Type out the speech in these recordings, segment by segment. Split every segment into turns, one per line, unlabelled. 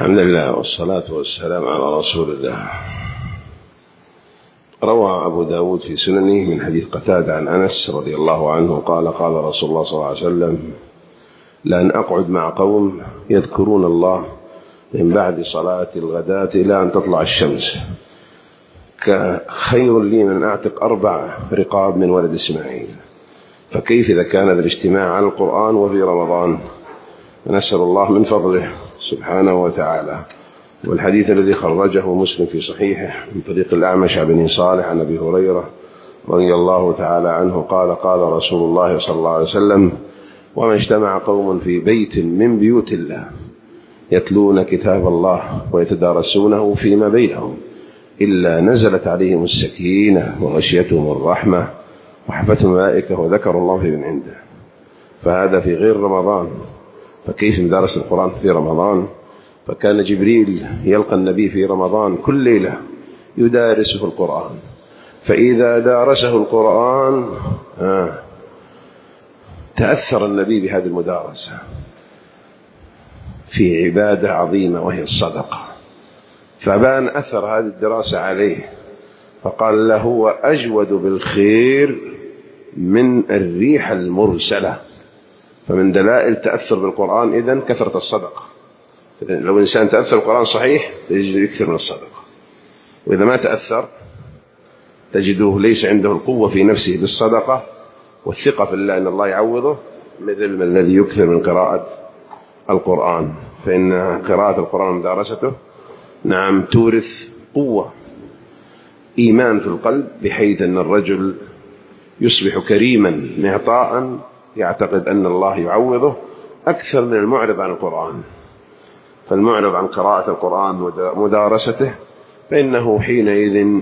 الحمد لله والصلاة والسلام على رسول الله. روى أبو داود في سننه من حديث قتادة عن أنس رضي الله عنه قال قال رسول الله صلى الله عليه وسلم: لأن أقعد مع قوم يذكرون الله من بعد صلاة الغداة إلى أن تطلع الشمس خير لي من أعتق 4 رقاب من ولد إسماعيل. فكيف إذا كان هذا الاجتماع على القرآن وفي رمضان؟ نسأل الله من فضله سبحانه وتعالى. والحديث الذي خرجه مسلم في صحيحه من طريق الأعمش بن صالح عن أبي هريرة رضي الله تعالى عنه قال قال رسول الله صلى الله عليه وسلم: وما اجتمع قوم في بيت من بيوت الله يتلون كتاب الله ويتدارسونه فيما بينهم إلا نزلت عليهم السكينة وغشيتهم الرحمة وحفتهم الملائكة وذكروا الله في من عنده. فهذا في غير رمضان، فكيف مدارس القرآن في رمضان؟ فكان جبريل يلقى النبي في رمضان كل ليلة يدارسه القرآن، فإذا دارسه القرآن تأثر النبي بهذه المدارسة في عبادة عظيمة وهي الصدقة، فبان أثر هذه الدراسة عليه، فقال له: هو أجود بالخير من الريح المرسلة. فمن دلائل تأثر بالقرآن إذن كثرة الصدقة. لو الإنسان تأثر بالقرآن صحيح تجده يكثر من الصدقة، وإذا ما تأثر تجده ليس عنده القوة في نفسه بالصدقة والثقة في الله أن الله يعوضه مثل الذي يكثر من قراءة القرآن. فإن قراءة القرآن ومدارسته نعم تورث قوة إيمان في القلب، بحيث أن الرجل يصبح كريما معطاء يعتقد أن الله يعوضه أكثر من المعرض عن القرآن. فالمعرض عن قراءة القرآن ومدارسته فإنه حينئذ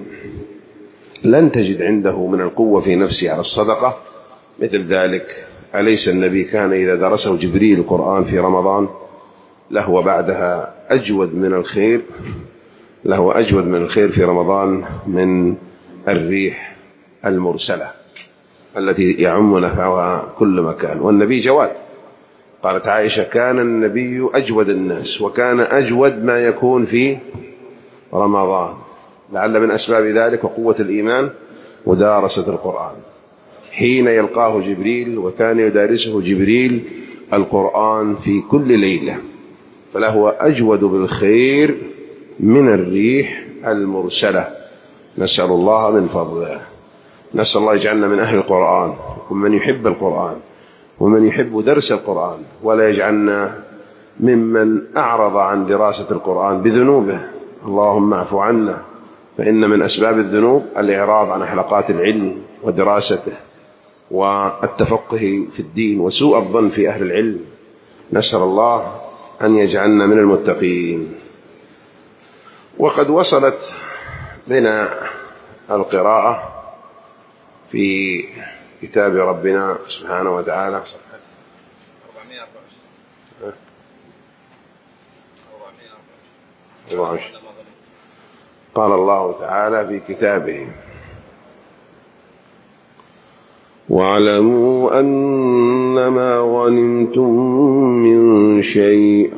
لن تجد عنده من القوة في نفسه على الصدقة مثل ذلك. أليس النبي كان إذا درسه جبريل القرآن في رمضان له بعدها أجود من الخير، له أجود من الخير في رمضان من الريح المرسلة التي يعم نفعها كل مكان. والنبي جواد، قالت عائشة: كان النبي أجود الناس وكان أجود ما يكون في رمضان. لعل من أسباب ذلك وقوة الإيمان ودارسة القرآن حين يلقاه جبريل، وكان يدارسه جبريل القرآن في كل ليلة، فله أجود بالخير من الريح المرسلة. نسأل الله من فضله. نسأل الله يجعلنا من أهل القرآن ومن يحب القرآن ومن يحب درس القرآن، ولا يجعلنا ممن أعرض عن دراسة القرآن بذنوبه. اللهم اعف عنا، فإن من أسباب الذنوب الإعراض عن حلقات العلم ودراسته والتفقه في الدين وسوء الظن في أهل العلم. نسأل الله أن يجعلنا من المتقين. وقد وصلت بنا القراءة في كتاب ربنا سبحانه وتعالى قال الله تعالى في كتابه: واعلموا أنما غنمتم من شيء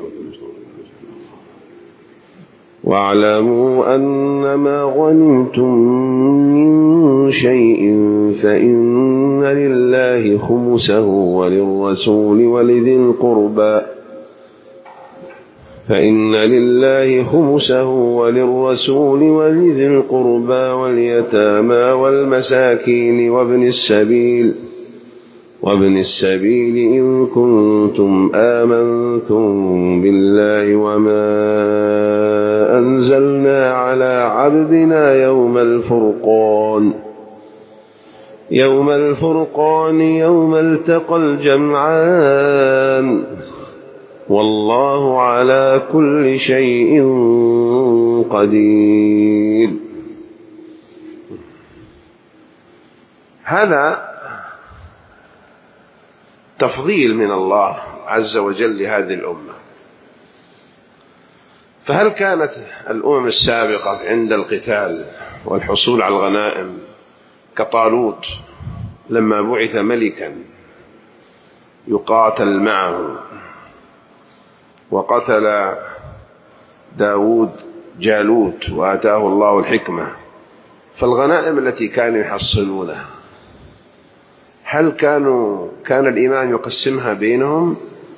فإن لله خمسه وللرسول ولذي القربى واليتامى والمساكين وابن السبيل إن كنتم آمنتم بالله وما أنزلنا على عبدنا يوم الفرقان يوم التقى الجمعان والله على كل شيء قدير. هذا تفضيل من الله عز وجل لهذه الأمة. فهل كانت الأمم السابقة عند القتال والحصول على الغنائم كطالوت لما بعث ملكا يقاتل معه وقتل داود جالوت وآتاه الله الحكمة. فالغنائم التي كانوا يحصلونها هل كان الإمام يقسمها بينهم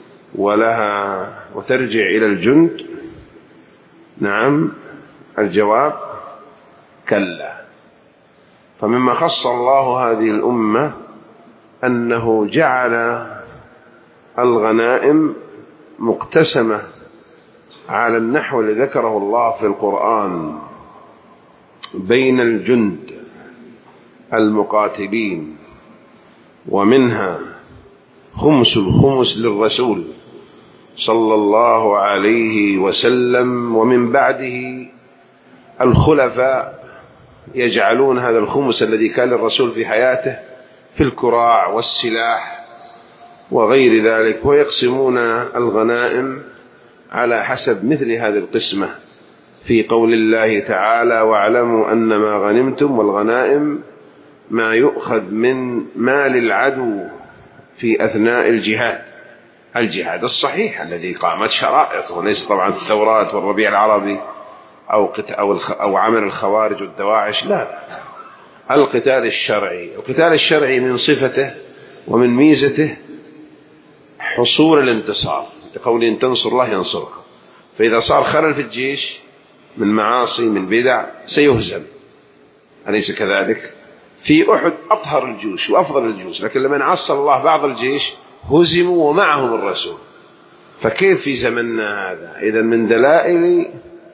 وترجع إلى الجند؟ نعم، الجواب كلا. فمما خص الله هذه الأمة أنه جعل الغنائم مقتسمة على النحو الذي ذكره الله في القرآن بين الجند المقاتلين، ومنها خمس الخمس للرسول صلى الله عليه وسلم، ومن بعده الخلفاء يجعلون هذا الخمس الذي كان للرسول في حياته في الكراع والسلاح وغير ذلك، ويقسمون الغنائم على حسب مثل هذه القسمة في قول الله تعالى: واعلموا أن ما غنمتم، والغنائم ما يؤخذ من مال العدو في أثناء الجهاد الصحيح الذي قامت شرائطه، وليس طبعا الثورات والربيع العربي أو عمل الخوارج والدواعش، لا، القتال الشرعي من صفته ومن ميزته حصول الانتصار، لقول إن تنصر الله ينصركم. فإذا صار خلل في الجيش من معاصي من بدع سيهزم، أليس كذلك؟ في أحد أطهر الجيوش وأفضل الجيوش، لكن لما عصر الله بعض الجيش هزموا ومعهم الرسول. فكيف في زمننا هذا؟ إذا من دلائل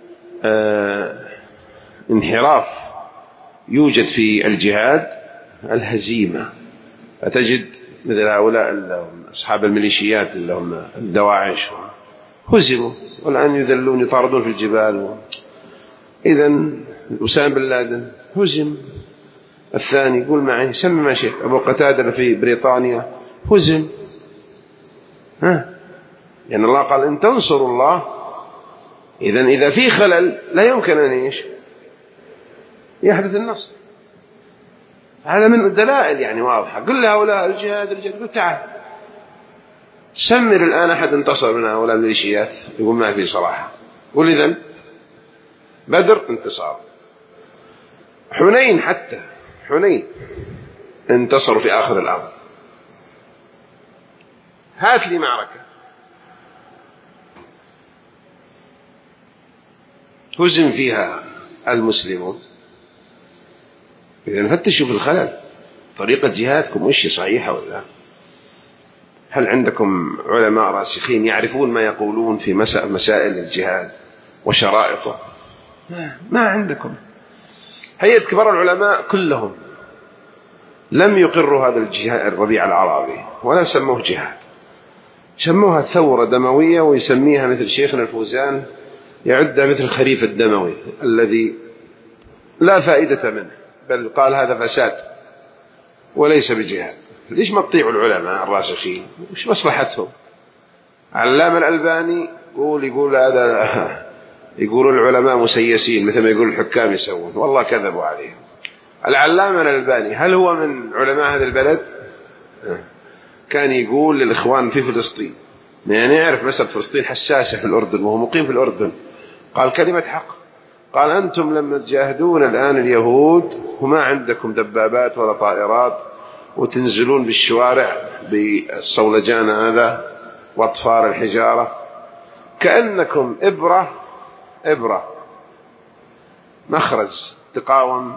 انحراف يوجد في الجهاد الهزيمة. فتجد مثل هؤلاء أصحاب الميليشيات اللي هم الدواعش هزموا والآن يذلون يطاردون في الجبال. إذن أسامة بن لادن هزم. الثاني يقول معي سمي ما شئت، أبو قتادة في بريطانيا هزم. يعني الله قال إن تنصروا الله. إذن إذا في خلل لا يمكن أن يحدث النصر. هذا من الدلائل يعني واضحة. قل لهؤلاء الجهاد قل تعال سمر الآن أحد انتصر من هؤلاء الميليشيات، يقول ما في صراحة. قل إذن بدر انتصار، حتى حنين انتصروا في آخر الأمر. هات لي معركة هزم فيها المسلمون. إذا نفتشوا في الخلل، طريقة جهادكم وش صحيحة ولا؟ هل عندكم علماء راسخين يعرفون ما يقولون في مسائل الجهاد وشرائطه؟ ما عندكم. هيئة كبار العلماء كلهم لم يقروا هذا الجهاد الربيع العربي ولا سموه جهاد، سموها ثورة دموية، ويسميها مثل شيخنا الفوزان يعدها مثل الخريف الدموي الذي لا فائدة منه، بل قال هذا فساد وليس بجهاد. ليش ما تطيعوا العلماء الراسخين؟ وش مصلحتهم؟ علام الألباني يقول هذا، يقولون العلماء مسيسين مثل ما يقول الحكام يسوون، والله كذبوا عليهم. العلامة الألباني هل هو من علماء هذا البلد؟ كان يقول للإخوان في فلسطين، يعني يعرف مسألة فلسطين حساسة في الأردن وهو مقيم في الأردن، قال كلمة حق، قال أنتم لما تجاهدون الآن اليهود وما عندكم دبابات ولا طائرات وتنزلون بالشوارع بالصولجان هذا وأطفال الحجارة، كأنكم إبرة مخرج تقاوم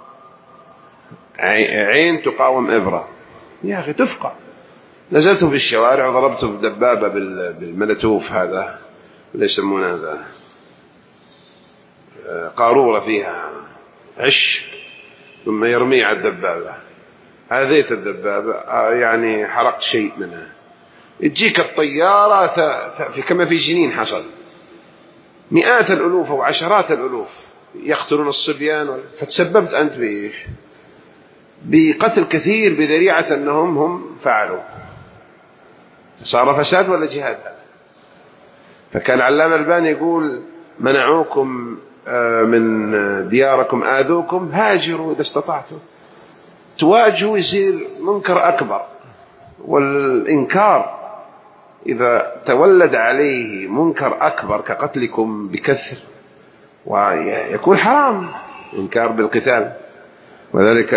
عين تقاوم إبرة. يا أخي تفقع. نزلتم في الشوارع وضربتم دبابة بالملتوف هذا اللي يسمونه هذا قارورة فيها عش، ثم يرميه على الدبابة، هذيت الدبابة يعني حرقت شيء منها، تجيك الطيارة كما في جنين حصل، مئات الألوف وعشرات الألوف يقتلون الصبيان، فتسببت أنت بإيش؟ بقتل كثير بذريعة أنهم هم فعلوا. صار فساد ولا جهاد؟ فكان علامة الألباني يقول منعوكم من دياركم آذوكم هاجروا إذا استطعتم. تواجهوا يصير منكر أكبر، والإنكار إذا تولد عليه منكر أكبر كقتلكم بكثر ويكون حرام إنكار بالقتال. وذلك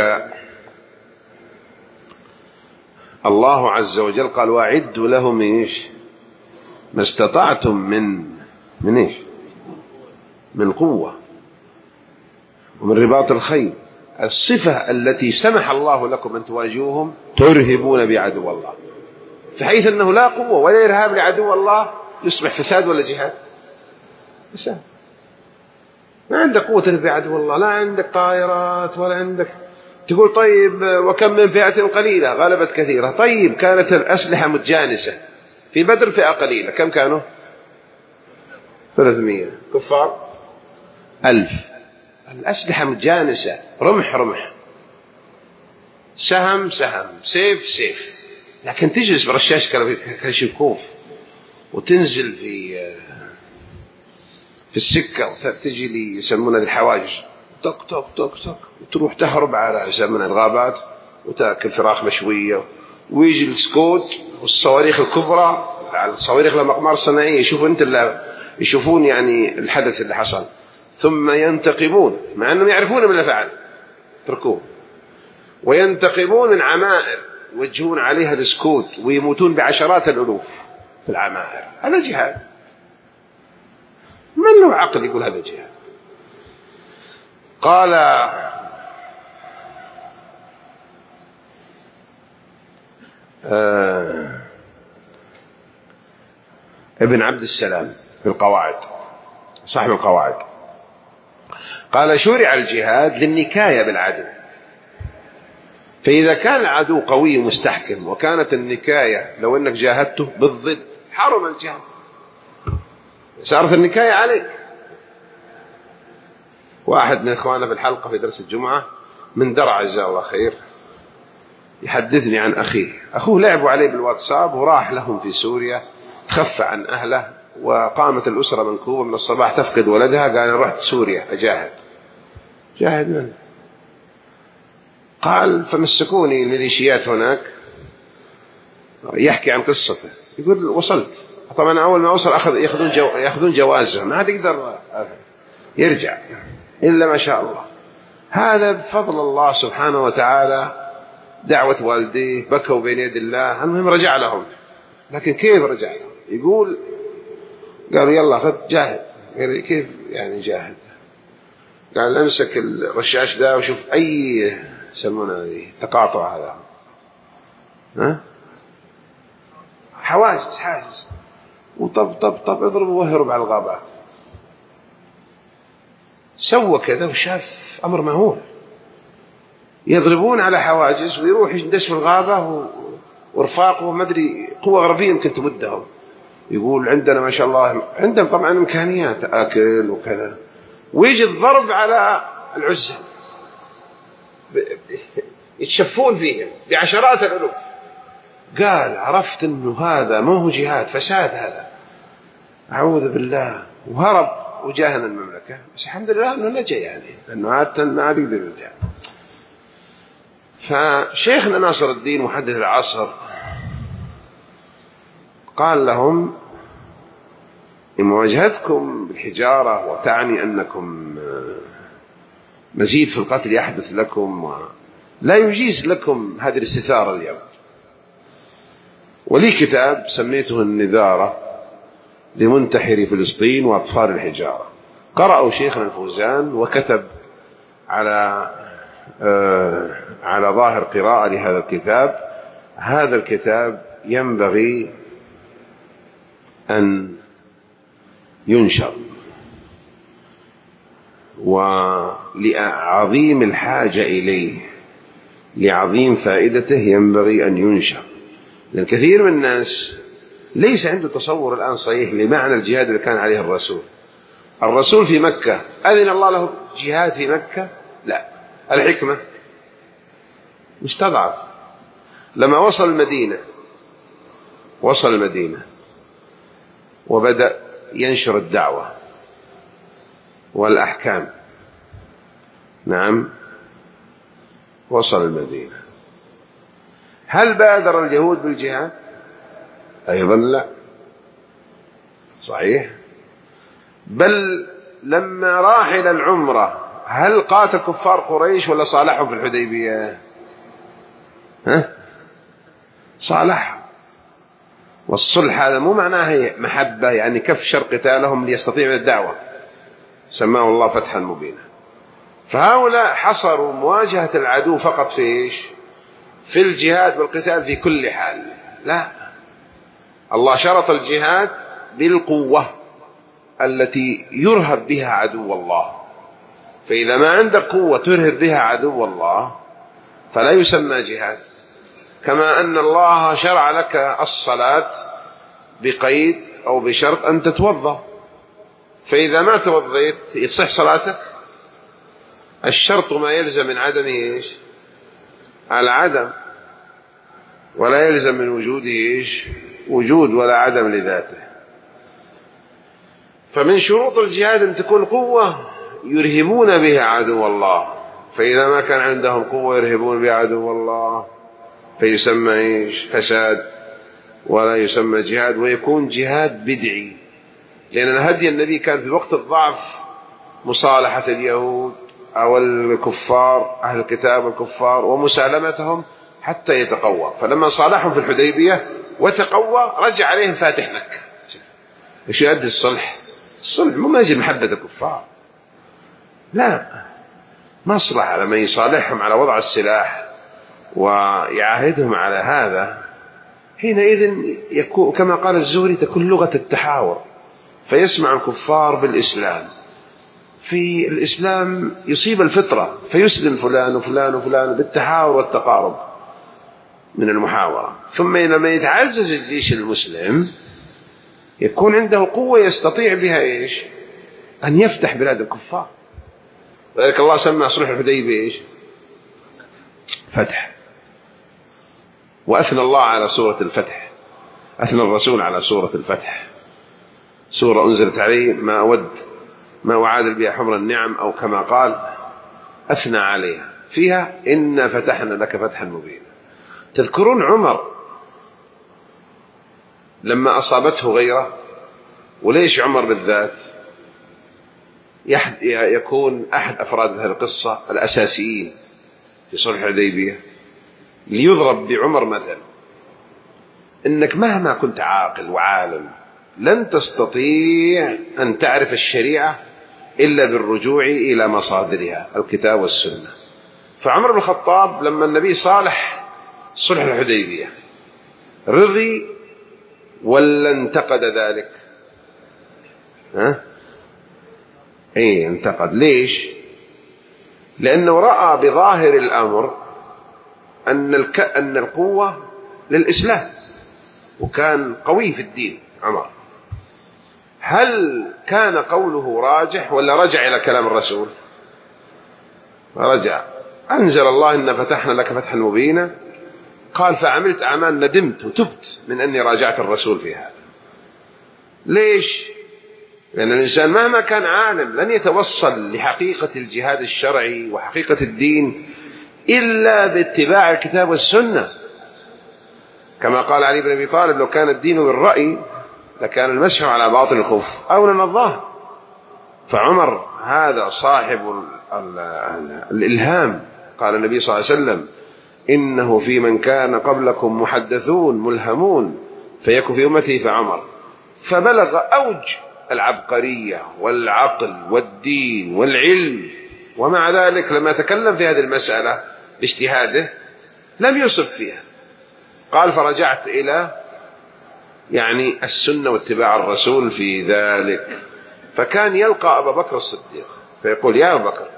الله عز وجل قال وأعدوا لهم إيش ما استطعتم من إيش من قوة ومن رباط الخيل. الصفة التي سمح الله لكم أن تواجهوهم ترهبون بعدو الله، فحيث أنه لا قوة ولا إرهاب لعدو الله يصبح فساد ولا جهاد؟ فساد. ما عندك قوة بعدو الله، لا عندك طائرات ولا عندك تقول طيب وكم من فئة قليلة غلبت كثيرة. طيب كانت الأسلحة متجانسة في بدر فئة قليلة، كم كانوا؟ 300 كفار 1000. الأسلحة متجانسة، رمح سهم سيف، لكن تجلس برشاش كلاشينكوف وتنزل في السكة وتجي لي يسمونها الحواجز طق طق طق طق وتروح تهرب على يسمونها الغابات وتأكل فراخ مشوية. ويجي السكوت والصواريخ الكبرى، الصواريخ لمقمار صناعية، يشوفون يعني الحدث اللي حصل، ثم ينتقمون مع أنهم يعرفون من فعل تركوه، وينتقمون من عمائر يوجهون عليها السكوت ويموتون بعشرات الألوف في العمائر. هذا جهاد. من له عقل يقول هذا جهاد؟ قال ابن عبد السلام في القواعد، صاحب القواعد، قال شرع الجهاد للنكاية بالعدو، فإذا كان العدو قوي مستحكم وكانت النكاية لو أنك جاهدته بالضد حرم الجهاد، صارت النكاية عليك. واحد من إخواننا في الحلقة في درس الجمعة من درع جزاه الله خير يحدثني عن أخوه لعبوا عليه بالواتساب وراح لهم في سوريا، تخفى عن أهله وقامت الأسرة منكوبة من الصباح تفقد ولدها، قال أنا رحت سوريا أجاهد. جاهد من؟ قال فمسكوني الميليشيات هناك، يحكي عن قصته، يقول وصلت طبعا أول ما وصل يأخذون جوازهم، ما يقدر يرجع إلا ما شاء الله. هذا بفضل الله سبحانه وتعالى، دعوة والديه بكوا بين يد الله، المهم رجع لهم. لكن كيف رجع لهم؟ يقول قالوا يلا خذ جاهد. قال كيف يعني جاهد؟ قال امسك الرشاش ده وشوف أي يسمونه تقاطع هذا، ها حاجز وطب اضربوا وهرب على الغابات. سوى كذا وشاف أمر مهول، يضربون على حواجز ويروح يندس في الغابة ورفاقه ما أدري قوة غربية يمكن تمدهم. يقول عندنا ما شاء الله عندهم طبعا إمكانيات أكل وكذا، ويجي الضرب على العزة يتشفون فيهم بعشرات الألوف. قال عرفت أنه هذا ما هو جهاد، فساد هذا، أعوذ بالله، وهرب وجاهنا المملكة. بس الحمد لله أنه نجا، يعني أنه عادة ما عاد يقدر يرجع. فشيخنا ناصر الدين محدث العصر قال لهم إن مواجهتكم بالحجارة وتعني أنكم مزيد في القتل يحدث لكم لا يجيز لكم هذه الاستثارة اليوم. ولي كتاب سميته النذارة لمنتحري فلسطين وأطفال الحجارة، قرأوا شيخنا الفوزان وكتب على ظاهر قراءة لهذا الكتاب. هذا الكتاب ينبغي أن ينشر، ولعظيم الحاجة إليه لعظيم فائدته ينبغي أن ينشر، لأن كثير من الناس ليس عنده تصور الآن صحيح لمعنى الجهاد اللي كان عليه الرسول في مكة. أذن الله له جهاد في مكة؟ لا. الحكمة مستضعف. لما وصل المدينة وبدأ ينشر الدعوة والأحكام، نعم وصل المدينة، هل بادر اليهود بالجهاد؟ أيضا لا. صحيح. بل لما راح إلى العمرة هل قاتل كفار قريش ولا صالحهم في الحديبية؟ صالح. والصلح هذا مو معناه محبة يعني كف شر قتالهم ليستطيع من الدعوة، سماه الله فتحا مبينا. فهؤلاء حصروا مواجهة العدو فقط في إيش؟ في الجهاد والقتال في كل حال. لا، الله شرط الجهاد بالقوة التي يرهب بها عدو الله. فإذا ما عندك قوة ترهب بها عدو الله فلا يسمى جهاد. كما أن الله شرع لك الصلاة بقيد أو بشرط أن تتوضأ، فإذا ما توضيت يصح صلاتك. الشرط ما يلزم من عدمه إيش؟ العدم، ولا يلزم من وجوده إيش؟ وجود ولا عدم لذاته. فمن شروط الجهاد أن تكون قوة يرهبون بها عدو الله، فإذا ما كان عندهم قوة يرهبون بها عدو الله فيسمى إيش؟ فساد، ولا يسمى جهاد، ويكون جهاد بدعي. لأن هدي النبي كان في وقت الضعف مصالحة اليهود أو الكفار أهل الكتاب والكفار ومسالمتهم حتى يتقوى. فلما صالحهم في الحديبية وتقوى رجع عليهم فاتح مكة. إيش يؤدي الصلح؟ الصلح مو ماجي محبة الكفار، لا، مصلحة لما يصالحهم على وضع السلاح ويعاهدهم على هذا، حينئذ يكون كما قال الزهري تكون لغة التحاور، فيسمع الكفار بالإسلام. في الإسلام يصيب الفطرة فيسلم فلان وفلان وفلان بالتحاور والتقارب من المحاورة. ثم لما يتعزز الجيش المسلم يكون عنده قوة يستطيع بها إيش؟ أن يفتح بلاد الكفار. ولذلك الله سمى صلح الحديبية إيش؟ فتح. وأثنى الله على سورة الفتح، أثنى الرسول على سورة الفتح، سورة أنزلت عليه ما أعادل بها حمر النعم، أو كما قال أثنى عليها فيها إنا فتحنا لك فتحا مبينا. تذكرون عمر لما أصابته غيره؟ وليش عمر بالذات يكون أحد أفراد هذه القصة الأساسيين في صلح الحديبية؟ ليضرب بعمر مثل، إنك مهما كنت عاقل وعالم لن تستطيع أن تعرف الشريعة إلا بالرجوع إلى مصادرها الكتاب والسنة. فعمر بن الخطاب لما النبي صالح صلح الحديبية رضي ولا انتقد ذلك؟ انتقد. ليش؟ لأنه رأى بظاهر الأمر أن القوة للإسلام، وكان قوي في الدين عمر. هل كان قوله راجح ولا رجع إلى كلام الرسول؟ رجع. أنزل الله إن فتحنا لك فتحا مبينا، قال فعملت أعمال ندمت وتبت من أني راجعت الرسول في هذا. ليش؟ لأن الإنسان مهما كان عالم لن يتوصل لحقيقة الجهاد الشرعي وحقيقة الدين إلا باتباع الكتاب والسنة. كما قال علي بن أبي طالب لو كان الدين بالرأي لكان المسح على باطن الخف أولى من الظاهر. فعمر هذا صاحب الإلهام. قال النبي صلى الله عليه وسلم إنه في من كان قبلكم محدثون ملهمون فيكن في أمتي فعمر. فبلغ أوج العبقرية والعقل والدين والعلم، ومع ذلك لما تكلم في هذه المسألة باجتهاده لم يصب فيها. قال فرجعت إلى السنة واتباع الرسول في ذلك. فكان يلقى أبا بكر الصديق فيقول يا أبا بكر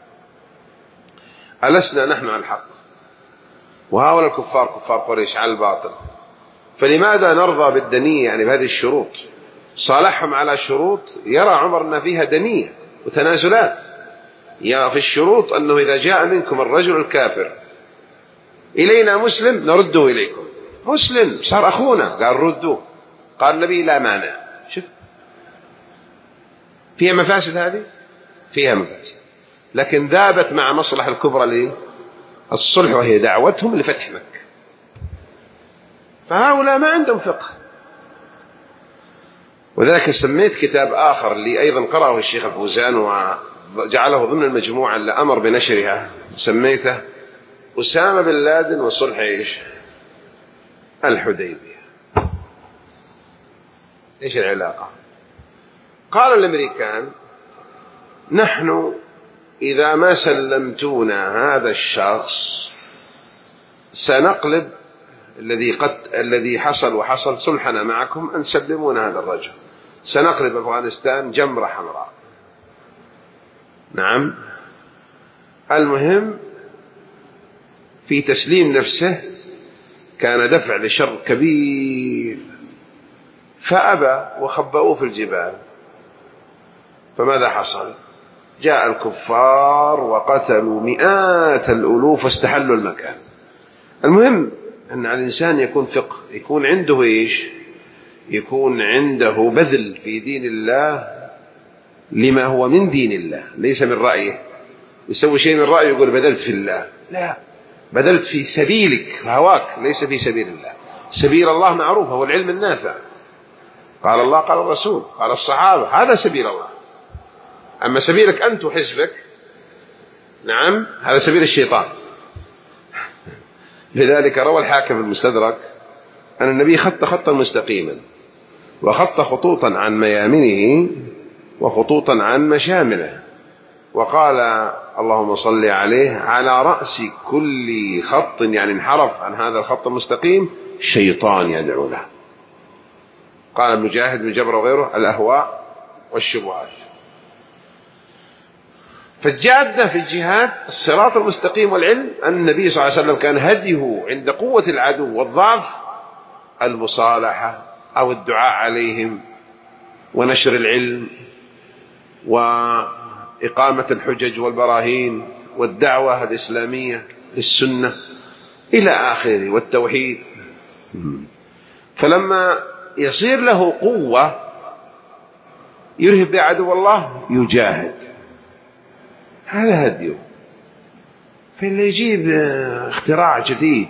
ألسنا نحن على الحق وهؤلاء الكفار كفار قريش على الباطل، فلماذا نرضى بالدنية بهذه الشروط؟ صالحهم على شروط يرى عمر أن فيها دنية وتنازلات. يرى في الشروط أنه إذا جاء منكم الرجل الكافر إلينا مسلم نرده إليكم. مسلم صار أخونا، قال ردوه. قال النبي لا مانع. شوف فيها مفاسد، هذه فيها مفاسد، لكن ذابت مع مصلحة الكبرى للصلح وهي دعوتهم لفتح مكة. فهؤلاء ما عندهم فقه. وذلك سميت كتاب آخر اللي أيضا قرأه الشيخ الفوزان وجعله ضمن المجموعة اللي أمر بنشرها، سميته أسامة بن لادن وصلح إيش الحديبية. إيش العلاقة؟ قال الأمريكان نحن إذا ما سلمتونا هذا الشخص سنقلب الذي حصل صلحنا معكم أن سلمونا هذا الرجل، سنقلب أفغانستان جمرة حمراء. نعم. المهم في تسليم نفسه كان دفع لشر كبير، فأبى وخبأوه في الجبال. فماذا حصل؟ جاء الكفار وقتلوا مئات الألوف واستحلوا المكان. المهم أن الإنسان يكون فقه، يكون عنده إيش؟ يكون عنده بذل في دين الله لما هو من دين الله، ليس من رأيه. يسوي شيء من رأيه يقول بذلت في الله، لا، بذلت في سبيلك هواك، ليس في سبيل الله. سبيل الله معروفة، هو العلم النافع، قال الله قال الرسول قال الصحابة، هذا سبيل الله. أما سبيلك أنت وحزبك، نعم، هذا سبيل الشيطان. لذلك روى الحاكم في المستدرك أن النبي خط خطا مستقيما، وخط خطوطا عن ميامنه وخطوطا عن مشامله، وقال اللهم صل عليه على رأس كل خط، يعني انحرف عن هذا الخط المستقيم شيطان يدعو له. قال ابن مجاهد بن جبر وغيره الأهواء والشبهات. فالجادة في الجهاد الصراط المستقيم والعلم. أن النبي صلى الله عليه وسلم كان هديه عند قوة العدو والضعف المصالحة أو الدعاء عليهم ونشر العلم وإقامة الحجج والبراهين والدعوة الإسلامية للسنة إلى آخره والتوحيد. فلما يصير له قوة يرهب بعدو الله يجاهد، هذا هديه. فاللي يجيب اختراع جديد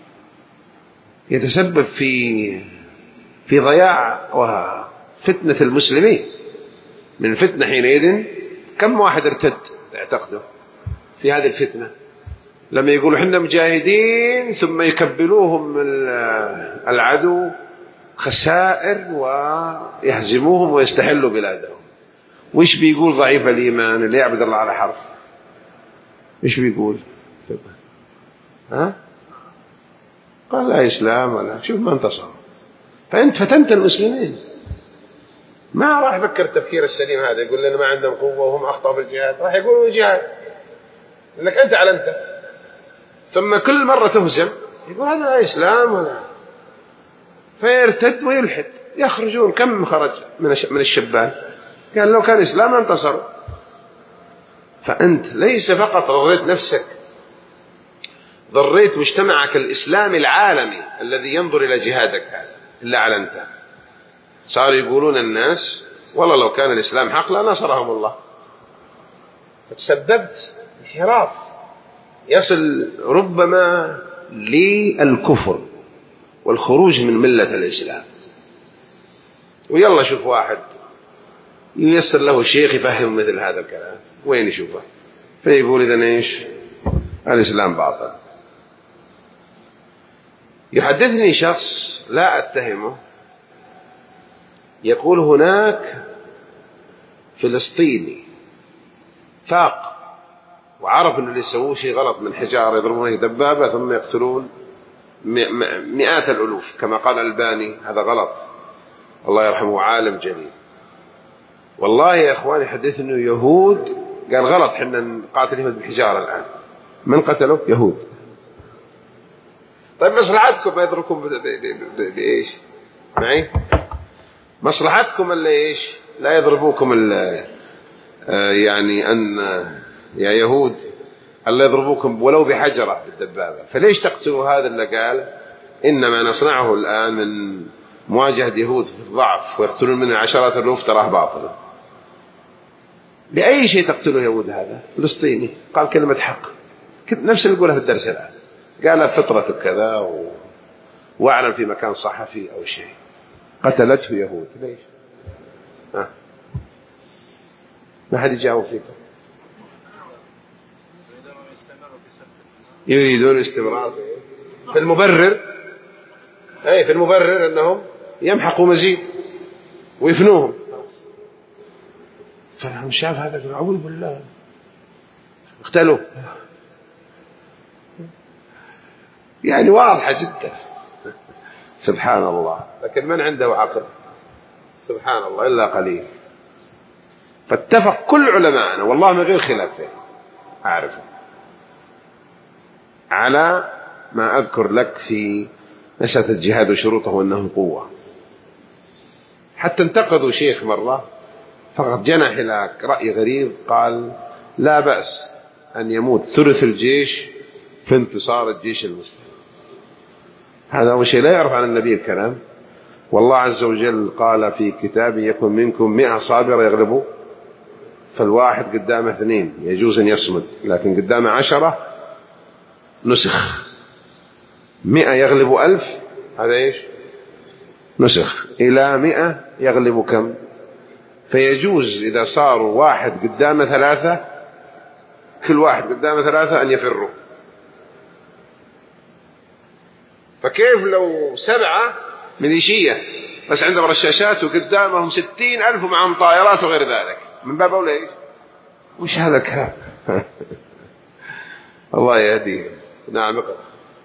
يتسبب في ضياع وفتنة المسلمين، من فتنة حينئذ كم واحد ارتد اعتقده في هذه الفتنة، لما يقولوا حنا مجاهدين ثم يكبلوهم العدو خسائر ويهزموهم ويستحلوا بلادهم. وإيش بيقول ضعيف الإيمان اللي يعبد الله على حرف؟ إيش بيقول؟ قال لا إسلام ولا، شوف ما انتصر. فأنت فتنت المسلمين. ما راح يفكر التفكير السليم هذا، يقول لنا ما عندهم قوة وهم أخطأوا في الجهاد، راح يقولوا جهاد لأنك أنت علمت. ثم كل مرة تهزم يقول هذا لا إسلام ولا، فيرتد ويلحد. يخرجون، كم خرج من الشبان قال لو كان إسلام انتصر. فأنت ليس فقط ضريت نفسك، ضريت مجتمعك الإسلامي العالمي الذي ينظر إلى جهادك هذا إلا أعلنته. صار يقولون الناس والله لو كان الإسلام حق لا نصرهم الله. فتسببت انحراف يصل ربما للكفر والخروج من ملة الإسلام. ويلا شوف واحد ييسر له شيخ يفهم مثل هذا الكلام، وين يشوفه؟ فيقول إذن إيش؟ الإسلام باطل. يحدثني شخص لا أتهمه، يقول هناك فلسطيني فاق وعرف أنه اللي يسووه شيء غلط من حجارة يضربونه دبابة ثم يقتلون مئات الألوف كما قال الألباني، هذا غلط، الله يرحمه عالم جليل. والله يا أخواني حدث أنه يهود قال غلط حنا نقاتل يهود بالحجارة الآن. من قتلوا؟ يهود. طيب مصلحتكم ما يضركم بإيش معي؟ مصلحتكم اللي إيش لا يضربوكم يعني أن يا يهود ألا يضربوكم ولو بحجرة بالدبابة. فليش تقتلوا هذا اللي قال إنما نصنعه الآن من مواجهة يهود في الضعف ويقتلون من عشرات الألوف تراه باطلا. بأي شيء تقتلوا يهود؟ هذا فلسطيني قال كلمة حق نفس اللي يقولها في الدرس الآن، قال فطرة كذا وأعلن في مكان صحفي أو شيء، قتلته يهود. ليش؟ ما حد يجاوب فيكم. يريدون استمرار في المبرر، أي في المبرر أنهم يمحقوا مزيد ويفنوهم. فأنا شاف هذا أعوذ بالله اختلوا، يعني واضحة جدا. سبحان الله. لكن من عنده عقل سبحان الله إلا قليل. فاتفق كل علماءنا والله من غير خلاف أعرفه على ما أذكر لك في مسألة الجهاد وشروطه وأنه قوة. حتى انتقدوا شيخ مرة فقط جنح إلى رأي غريب، قال لا بأس أن يموت ثلث الجيش في انتصار الجيش المسلم. هذا أول شيء لا يعرف عن النبي الكلام. والله عز وجل قال في كتابه يكن منكم 100 صابر يغلبوا، فالواحد قدامه 2 يجوز أن يصمد، لكن قدامه 10 نسخ. 100 يغلب 1000 هذا إيش نسخ، إلى 100 يغلب كم؟ فيجوز إذا صاروا واحد قدامه 3 كل واحد قدامه 3 أن يفروا. فكيف لو 7 ميليشية بس عندهم رشاشات وقدامهم 60,000 ومعهم طائرات وغير ذلك، من باب أولى إيش؟ وش هذا الكلام؟ الله يهديه. نعم اقرأ.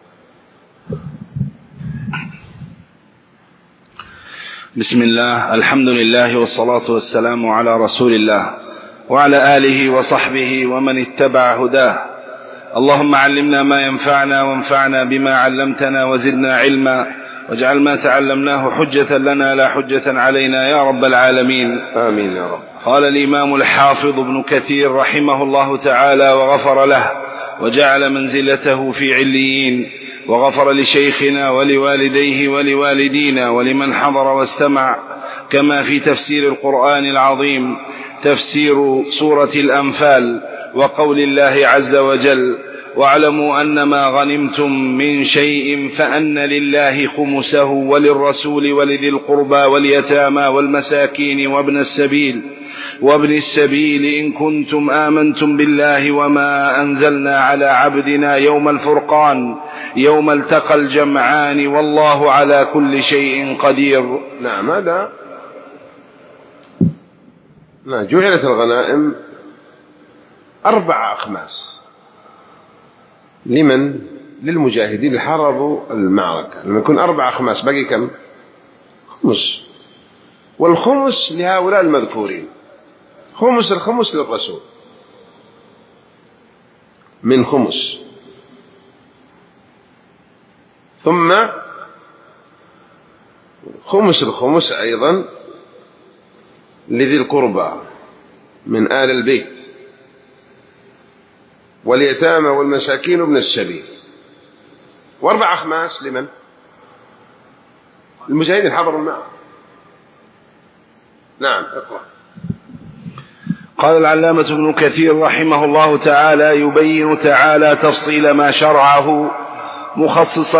بسم الله، الحمد لله والصلاة والسلام على رسول الله وعلى آله وصحبه ومن اتبع هداه. اللهم علمنا ما ينفعنا وانفعنا بما علمتنا وزدنا علما، واجعل ما تعلمناه حجة لنا لا حجة علينا يا رب العالمين.
آمين يا رب.
قال الإمام الحافظ ابن كثير رحمه الله تعالى وغفر له وجعل منزلته في عليين، وغفر لشيخنا ولوالديه ولوالدينا ولمن حضر واستمع، كما في تفسير القرآن العظيم تفسير سورة الأنفال وقول الله عز وجل: واعلموا أن ما غنمتم من شيء فأن لله خمسه وللرسول ولذي القربى واليتامى والمساكين وابن السبيل إن كنتم آمنتم بالله وما أنزلنا على عبدنا يوم الفرقان يوم التقى الجمعان والله على كل شيء قدير.
نعم هذا جعلت الغنائم 4 أخماس. لمن؟ للمجاهدين اللي حاربوا المعركة. لما يكون 4 أخماس باقي كم؟ 5. والخمس لهؤلاء المذكورين، الخمس للرسول من خمس، ثم الخمس أيضا لذي القربى من آل البيت واليتامى والمساكين وابن السبيل. 4 أخماس لمن؟ المجاهدين حضروا المعركة. نعم اقرأ.
قال العلامة ابن كثير رحمه الله تعالى: يبين تعالى تفصيل ما شرعه مخصصا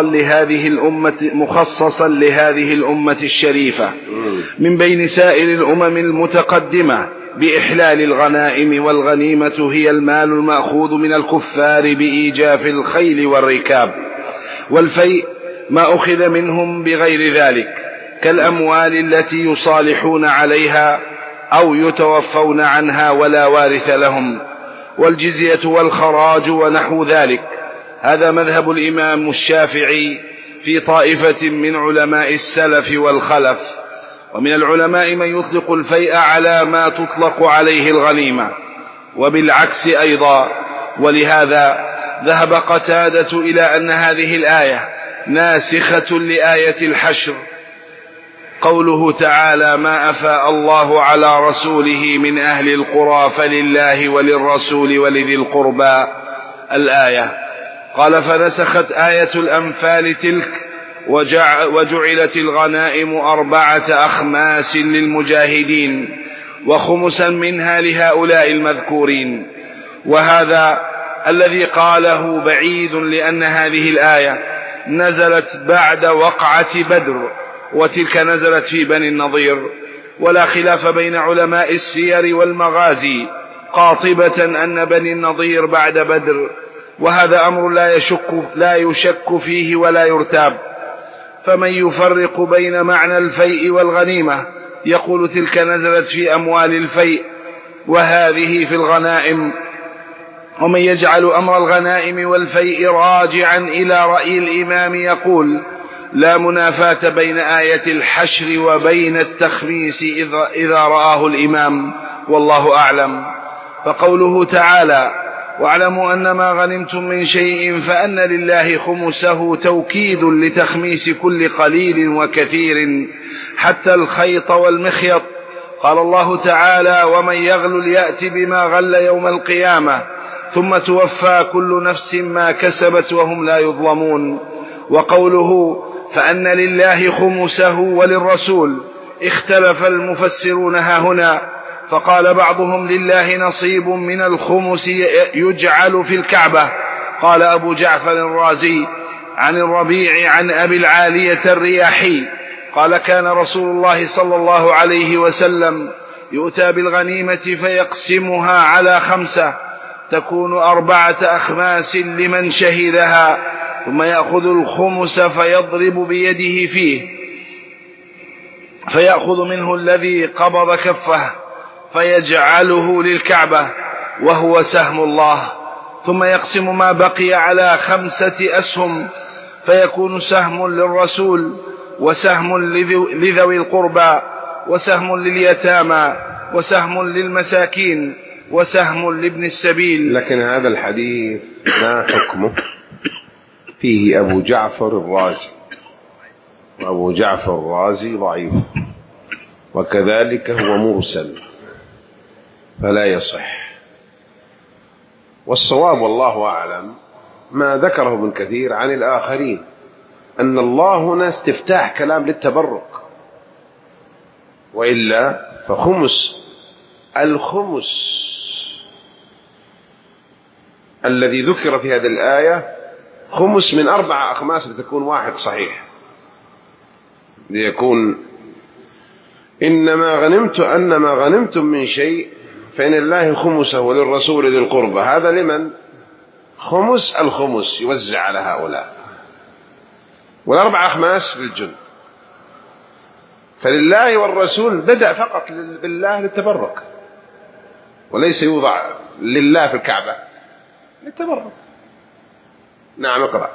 لهذه الأمة الشريفة من بين سائر الأمم المتقدمة بإحلال الغنائم، والغنيمة هي المال المأخوذ من الكفار بإيجاف الخيل والركاب، والفيء ما أخذ منهم بغير ذلك كالأموال التي يصالحون عليها أو يتوفون عنها ولا وارث لهم، والجزية والخراج ونحو ذلك. هذا مذهب الإمام الشافعي في طائفة من علماء السلف والخلف. ومن العلماء من يطلق الفيء على ما تطلق عليه الغنيمة، وبالعكس أيضا. ولهذا ذهب قتادة إلى أن هذه الآية ناسخة لآية الحشر، قوله تعالى: ما أفاء الله على رسوله من أهل القرى فلله وللرسول ولذي القربى، الآية. قال: فنسخت آية الأنفال تلك، وجعلت الغنائم 4 أخماس للمجاهدين وخمسا منها لهؤلاء المذكورين. وهذا الذي قاله بعيد، لأن هذه الآية نزلت بعد وقعة بدر، وتلك نزلت في بني النضير. ولا خلاف بين علماء السير والمغازي قاطبة أن بني النضير بعد بدر، وهذا أمر لا يشك فيه ولا يرتاب. فمن يفرق بين معنى الفيء والغنيمة يقول تلك نزلت في أموال الفيء وهذه في الغنائم، ومن يجعل أمر الغنائم والفيء راجعا إلى رأي الإمام يقول لا منافاة بين آية الحشر وبين التخميس إذا رآه الإمام، والله أعلم. فقوله تعالى واعلموا أن ما غنمتم من شيء فأن لله خمسه توكيد لتخميس كل قليل وكثير حتى الخيط والمخيط. قال الله تعالى ومن يغلل يأت بما غل يوم القيامة ثم توفى كل نفس ما كسبت وهم لا يظلمون. وقوله فأن لله خمسه وللرسول اختلف المفسرون هنا، فقال بعضهم لله نصيب من الخمس يجعل في الكعبة. قال أبو جعفر الرازي عن الربيع عن أبي العالية الرياحي قال كان رسول الله صلى الله عليه وسلم يؤتى بالغنيمة فيقسمها على 5 تكون 4 أخماس لمن شهدها، ثم يأخذ الخمس فيضرب بيده فيه فيأخذ منه الذي قبض كفه فيجعله للكعبة وهو سهم الله، ثم يقسم ما بقي على 5 أسهم فيكون سهم للرسول وسهم لذوي القربى وسهم لليتامى وسهم للمساكين وسهم لابن السبيل.
لكن هذا الحديث ما حكمه؟ فيه أبو جعفر الرازي، وأبو جعفر الرازي ضعيف، وكذلك هو مرسل فلا يصح. والصواب والله أعلم ما ذكره ابن كثير عن الآخرين أن الله هنا استفتاح كلام للتبرك، وإلا فخمس الخمس الذي ذكر في هذه الآية خمس من 4 أخماس لتكون 1 صحيح، ليكون إنما غنمتم من شيء فإن الله خمسه وللرسول ذي القربى. هذا لمن؟ خمس الخمس يوزع على هؤلاء، وال4 أخماس للجند. فلله والرسول بدأ فقط بالله للتبرك، وليس يوضع لله في الكعبة للتبرك. نعم اقرأ.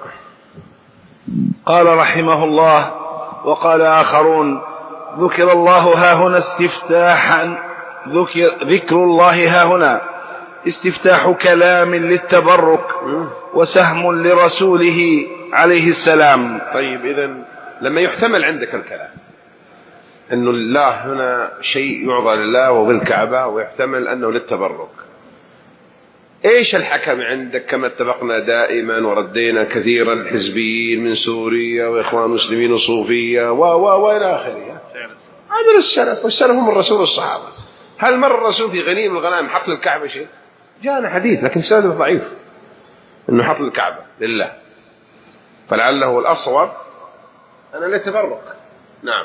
قال رحمه الله وقال آخرون ذكر الله هاهنا استفتاحا ذكر الله هاهنا استفتاح كلام للتبرك وسهم لرسوله عليه السلام.
طيب إذن لما يحتمل عندك الكلام أنه الله هنا شيء يعطى لله وبالكعبة، ويحتمل أنه للتبرك، إيش الحكم عندك؟ كما اتفقنا دائما وردينا كثيرا الحزبيين من سوريا وإخوان مسلمين وصوفية وإلى آخره، عمل السلف، والسلف هم الرسول والصحابة. هل مر الرسول في غنيم الغنائم حط للكعبة شيء؟ جاءنا حديث لكن سند ضعيف أنه حط للكعبة لله، فلعله الأصوب أنا للتبرك. نعم.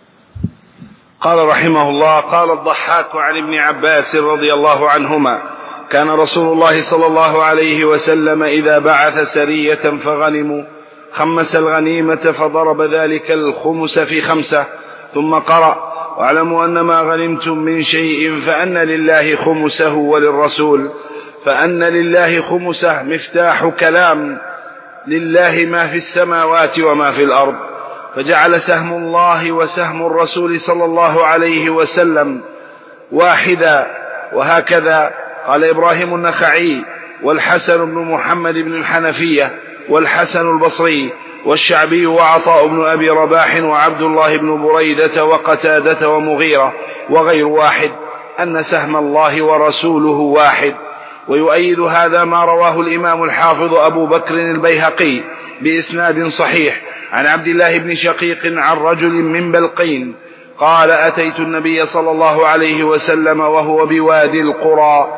قال رحمه الله قال الضحاك عن ابن عباس رضي الله عنهما كان رسول الله صلى الله عليه وسلم إذا بعث سرية فغنموا خمس الغنيمة فضرب ذلك الخمس في 5 ثم قرأ واعلموا أن ما غنمتم من شيء فأن لله خمسه وللرسول. فأن لله خمسه مفتاح كلام لله ما في السماوات وما في الأرض، فجعل سهم الله وسهم الرسول صلى الله عليه وسلم واحدا. وهكذا قال إبراهيم النخعي والحسن بن محمد بن الحنفية والحسن البصري والشعبي وعطاء بن أبي رباح وعبد الله بن بريدة وقتادة ومغيرة وغير واحد أن سهم الله ورسوله واحد. ويؤيد هذا ما رواه الإمام الحافظ أبو بكر البيهقي بإسناد صحيح عن عبد الله بن شقيق عن رجل من بلقين قال أتيت النبي صلى الله عليه وسلم وهو بوادي القرى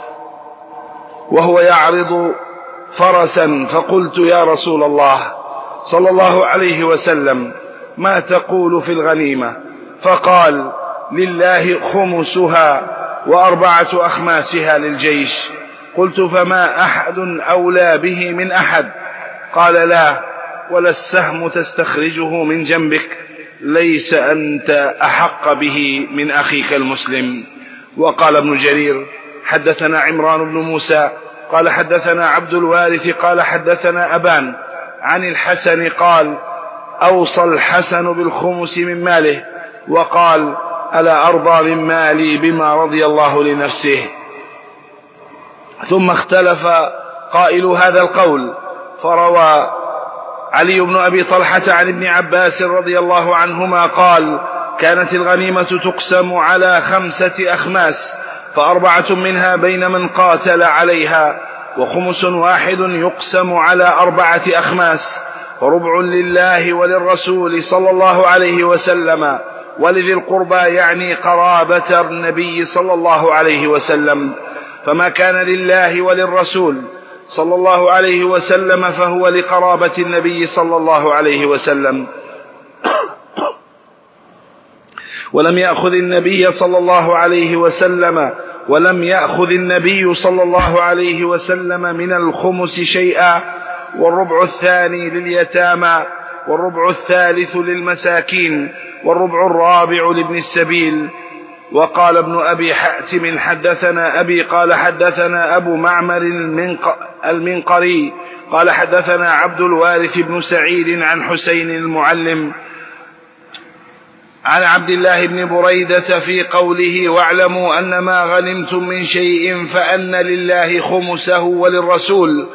وهو يعرض فرسا، فقلت يا رسول الله صلى الله عليه وسلم ما تقول في الغنيمة؟ فقال لله خمسها و4 أخماسها للجيش. قلت فما أحد أولى به من أحد؟ قال لا، ولا السهم تستخرجه من جنبك، ليس أنت أحق به من أخيك المسلم. وقال ابن جرير حدثنا عمران بن موسى قال حدثنا عبد الوارث قال حدثنا أبان عن الحسن قال أوصى الحسن بالخمس من ماله وقال ألا أرضى من مالي بما رضي الله لنفسه. ثم اختلف قائل هذا القول، فروى علي بن أبي طلحة عن ابن عباس رضي الله عنهما قال كانت الغنيمة تقسم على 5 أخماس، ف4 منها بين من قاتل عليها، وخمس واحد يقسم على 4 أخماس، فربع لله وللرسول صلى الله عليه وسلم ولذي القربى، يعني قرابة النبي صلى الله عليه وسلم. فما كان لله وللرسول صلى الله عليه وسلم فهو لقرابة النبي صلى الله عليه وسلم. ولم يأخذ النبي صلى الله عليه وسلم من الخمس شيئا، والربع الثاني لليتامى، والربع الثالث للمساكين، والربع الرابع لابن السبيل. وقال ابن أبي حاتم حدثنا أبي قال حدثنا أبو معمر المنقري قال حدثنا عبد الوارث بن سعيد عن حسين المعلم عن عبد الله بن بريدة في قوله واعلموا أن ما غنمتم من شيء فأن لله خمسه وللرسول،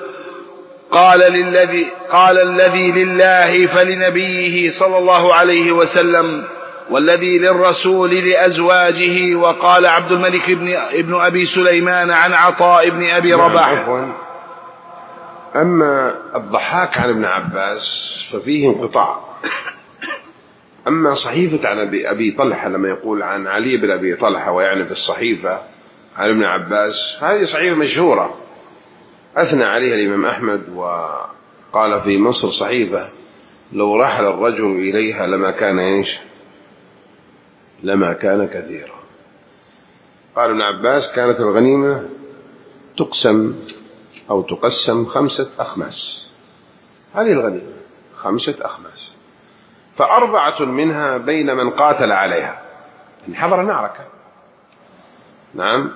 قال الذي لله فلنبيه صلى الله عليه وسلم، والذي للرسول لأزواجه. وقال عبد الملك ابن أبي سليمان عن عطاء بن أبي رباح.
أما الضحاك عن ابن عباس ففيه انقطاع. أما صحيفة عن أبي طلحة لما يقول عن علي بن أبي طلحة ويعني في الصحيفة عن ابن عباس، هذه صحيفة مشهورة أثنى عليها الإمام أحمد وقال في مصر صحيفة لو رحل الرجل إليها لما كان كثيرا. قال ابن عباس كانت الغنيمة تقسم 5 أخماس، هذه الغنيمة 5 أخماس، ف4 منها بين من قاتل عليها، إن حضر معركة، نعم،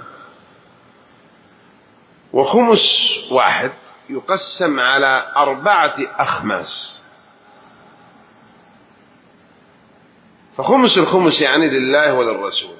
وخمس واحد يقسم على 4 أخماس، فخمس الخمس يعني لله وللرسول،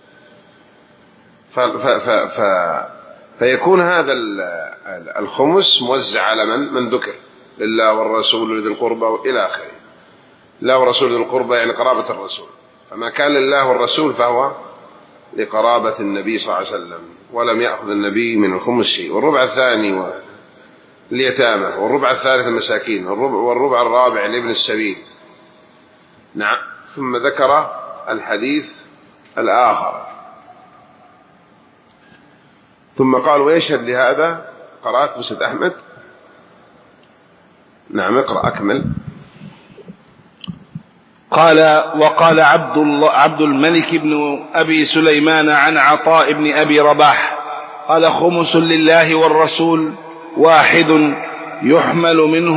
فيكون هذا الخمس موزع على من ذكر، لله والرسول ولذي القربى إلى آخره. الله والرسول ذي القربى يعني قرابة الرسول، فما كان لله والرسول فهو لقرابة النبي صلى الله عليه وسلم، ولم يأخذ النبي من الخمس شيء. والربع الثاني اليتامى، والربع الثالث المساكين، والربع الرابع لابن السبيل. نعم. ثم ذكر الحديث الآخر، ثم قال ويشهد لهذا قرأت مسند أحمد. نعم اقرأ أكمل.
قال وقال عبد الملك بن أبي سليمان عن عطاء بن أبي رباح قال خمس لله والرسول، واحد يحمل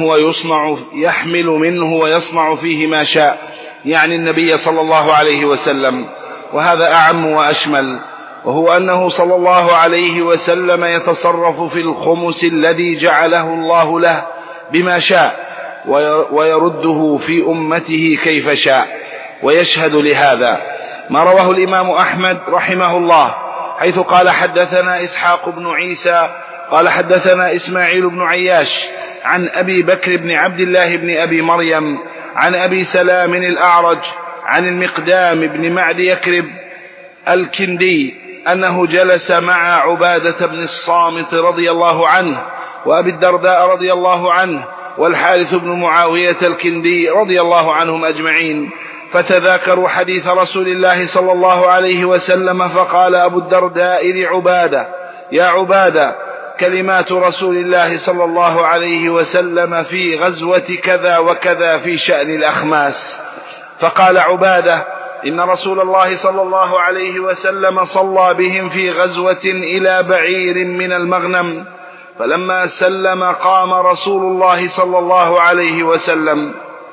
منه ويصنع فيه ما شاء، يعني النبي صلى الله عليه وسلم. وهذا أعم وأشمل، وهو أنه صلى الله عليه وسلم يتصرف في الخمس الذي جعله الله له بما شاء، ويرده في أمته كيف شاء. ويشهد لهذا ما رواه الإمام أحمد رحمه الله، حيث قال حدثنا إسحاق بن عيسى قال حدثنا إسماعيل بن عياش عن أبي بكر بن عبد الله بن أبي مريم عن أبي سلام الأعرج عن المقدام بن معد يكرب الكندي أنه جلس مع عبادة بن الصامت رضي الله عنه وأبي الدرداء رضي الله عنه والحارث بن معاوية الكندي رضي الله عنهم أجمعين، فتذاكروا حديث رسول الله صلى الله عليه وسلم، فقال أبو الدرداء لعبادة: يا عبادة، كلمات رسول الله صلى الله عليه وسلم في غزوة كذا وكذا في شأن الأخماس. فقال عبادة: إن رسول الله صلى الله عليه وسلم صلى بهم في غزوة إلى بعير من المغنم، فلما سلم قام رسول الله صلى الله عليه وسلم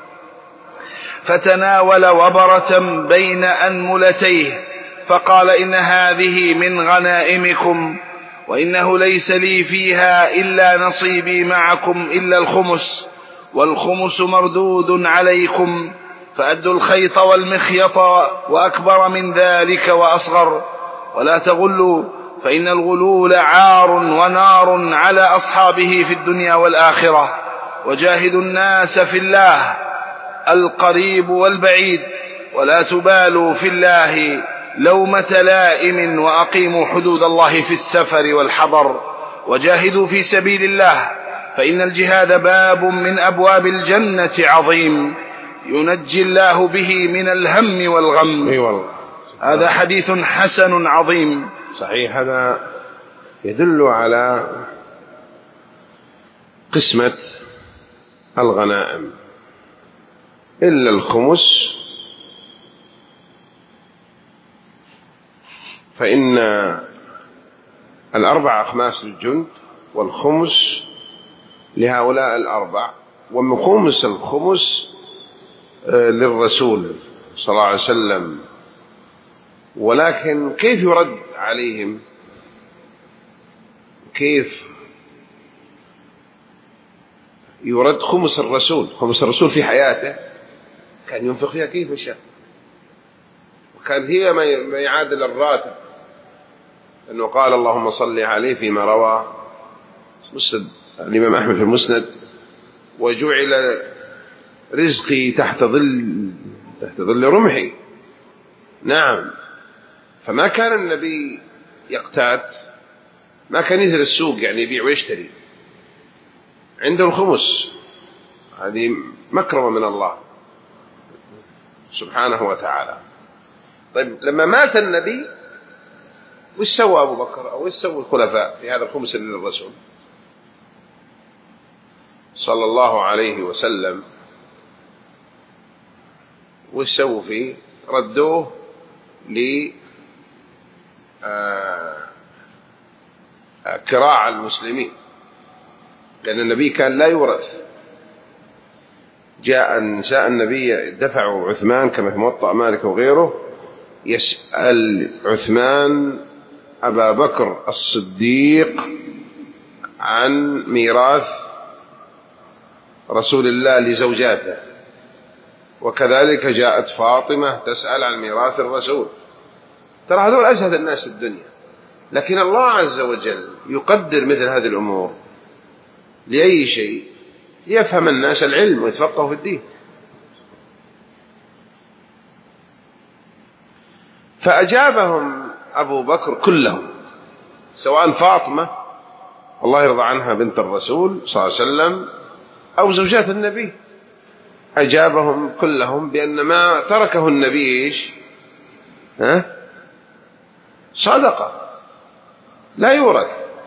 فتناول وبرة بين أنملتيه فقال: إن هذه من غنائمكم، وإنه ليس لي فيها إلا نصيبي معكم إلا الخمس، والخمس مردود عليكم، فأدوا الخيط والمخيط وأكبر من ذلك وأصغر، ولا تغلوا، فإن الغلول عار ونار على أصحابه في الدنيا والآخرة، وجاهدوا الناس في الله القريب والبعيد، ولا تبالوا في الله لومة لائم، وأقيموا حدود الله في السفر والحضر، وجاهدوا في سبيل الله، فإن الجهاد باب من أبواب الجنة عظيم ينجي الله به من الهم والغم.
والله.
هذا حديث حسن عظيم
صحيح. هذا يدل على قسمة الغنائم إلا الخمس، فإن الأربع أخماس للجند والخمس لهؤلاء الأربع، ومن خمس الخمس للرسول صلى الله عليه وسلم. ولكن كيف يرد عليهم؟ كيف يرد خمس الرسول؟ خمس الرسول في حياته كان ينفق فيها كيف شاء، وكان هي ما يعادل الراتب، أنه قال: اللهم صل عليه، فيما روى مسند الإمام أحمد في المسند: وجعل رزقي تحت ظل رمحي. نعم. فما كان النبي يقتات، ما كان ينزل السوق يعني يبيع ويشتري، عنده الخمس. هذه مكرمة من الله سبحانه وتعالى. طيب لما مات النبي وش سوى أبو بكر أو وش سوى الخلفاء في هذا الخمس للرسول صلى الله عليه وسلم؟ وش سووا فيه؟ ردوه لكراع المسلمين، لأن النبي كان لا يورث. جاء النبي دفعوا عثمان كما في موطأ مالك وغيره، يسأل عثمان أبا بكر الصديق عن ميراث رسول الله لزوجاته، وكذلك جاءت فاطمة تسأل عن ميراث الرسول. ترى هذول أزهد الناس في الدنيا، لكن الله عز وجل يقدر مثل هذه الأمور لأي شيء؟ ليفهم الناس العلم ويتفقهوا في الدين. فأجابهم أبو بكر كلهم، سواء فاطمة الله يرضى عنها بنت الرسول صلى الله عليه وسلم أو زوجات النبي، أجابهم كلهم بأن ما تركه النبي صدقة لا يورث.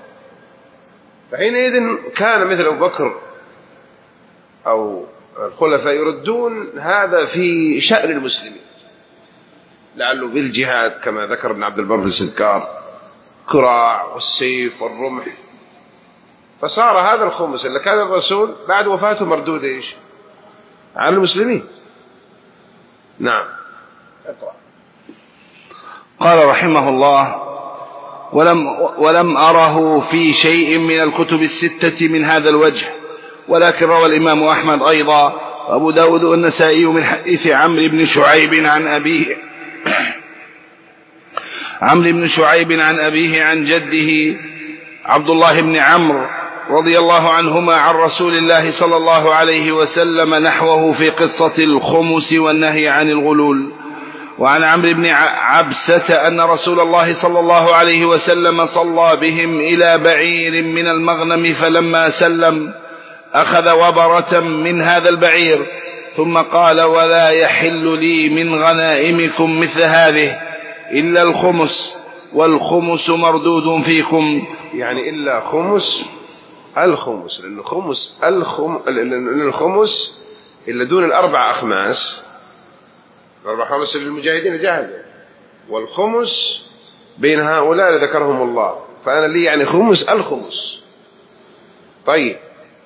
فحينئذ كان مثل أبو بكر أو الخلفاء يردون هذا في شأن المسلمين، لعله بالجهاد كما ذكر ابن عبد البر في الاستذكار، كراع والسيف والرمح. فصار هذا الخمس اللي كان الرسول بعد وفاته مردود إيش؟ على المسلمين. نعم. اقرأ.
قال رحمه الله: ولم أره في شيء من الكتب الستة من هذا الوجه، ولكن روى الإمام أحمد أيضا وأبو داود والنسائي من حديث عمرو بن شعيب عن أبيه عن أبيه عن جده عبد الله بن عمرو رضي الله عنهما عن رسول الله صلى الله عليه وسلم نحوه في قصة الخمس والنهي عن الغلول. وعن عمرو بن عبسة أن رسول الله صلى الله عليه وسلم صلى بهم إلى بعير من المغنم، فلما سلم أخذ وبرة من هذا البعير، ثم قال: ولا يحل لي من غنائمكم مثل هذه إلا الخمس، والخمس مردود فيكم.
يعني إلا الخمس، لأن الخمس إلا دون الأربع أخماس الأربع خمس للمجاهدين جاهزة، والخمس بين هؤلاء اللي ذكرهم الله، فأنا لي يعني خمس الخمس. طيب،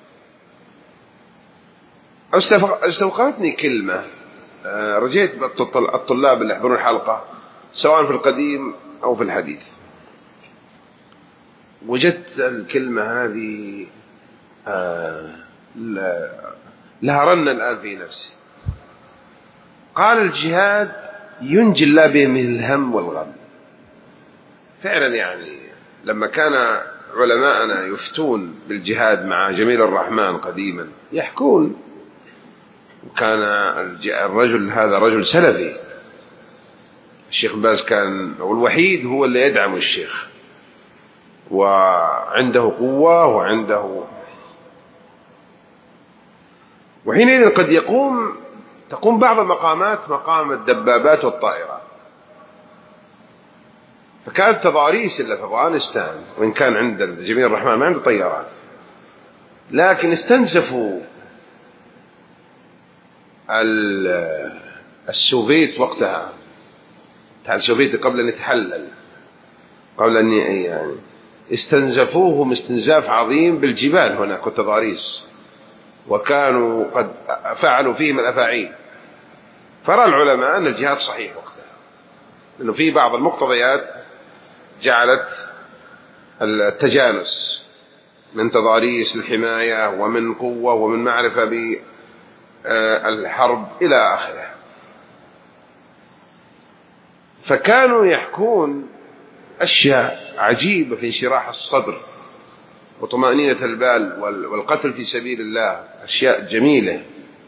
استوقفتني كلمة، رجيت الطلاب اللي يحضرون الحلقة سواء في القديم أو في الحديث، وجدت الكلمة هذه لها رن الآن في نفسي. قال الجهاد ينجي الله به من الهم والغم. فعلا يعني لما كان علماءنا يفتون بالجهاد مع جميل الرحمن قديما يحكون، وكان الرجل هذا رجل سلفي، الشيخ باز كان الوحيد هو اللي يدعم الشيخ، وعنده قوة وعنده، وحينئذ قد تقوم بعض المقامات مقام الدبابات والطائرات. فكانت تضاريس اللي في أفغانستان، وإن كان عند جميل الرحمن ما عنده طيارات، لكن استنزفوا السوفيت وقتها، الاتحاد السوفيتي قبل أن يتحلل، قبل أن يعني استنزفوهم استنزاف عظيم بالجبال هناك والتضاريس، وكانوا قد فعلوا فيهم الأفاعيل. فرأى العلماء أن الجهاد صحيح وقتها، لأنه في بعض المقتضيات جعلت التجانس من تضاريس الحماية ومن قوة ومن معرفة بالحرب إلى آخره. فكانوا يحكون أشياء عجيبة في انشراح الصدر وطمأنينة البال والقتل في سبيل الله، أشياء جميلة.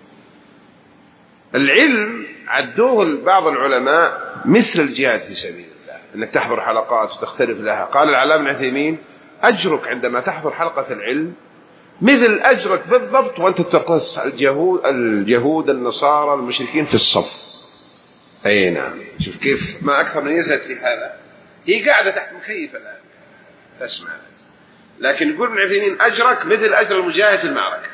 العلم عدوه بعض العلماء مثل الجهاد في سبيل الله، أنك تحضر حلقات وتختلف لها. قال العلامة ابن عثيمين: أجرك عندما تحضر حلقة العلم مثل أجرك بالضبط وأنت تقص اليهود النصارى المشركين في الصف. أي نعم، شوف كيف ما أكثر من يزهد في هذا. هي قاعدة تحت مكيف الآن تسمع، لكن يقول ابن عثيمين: أجرك مثل أجر المجاهد في المعركة.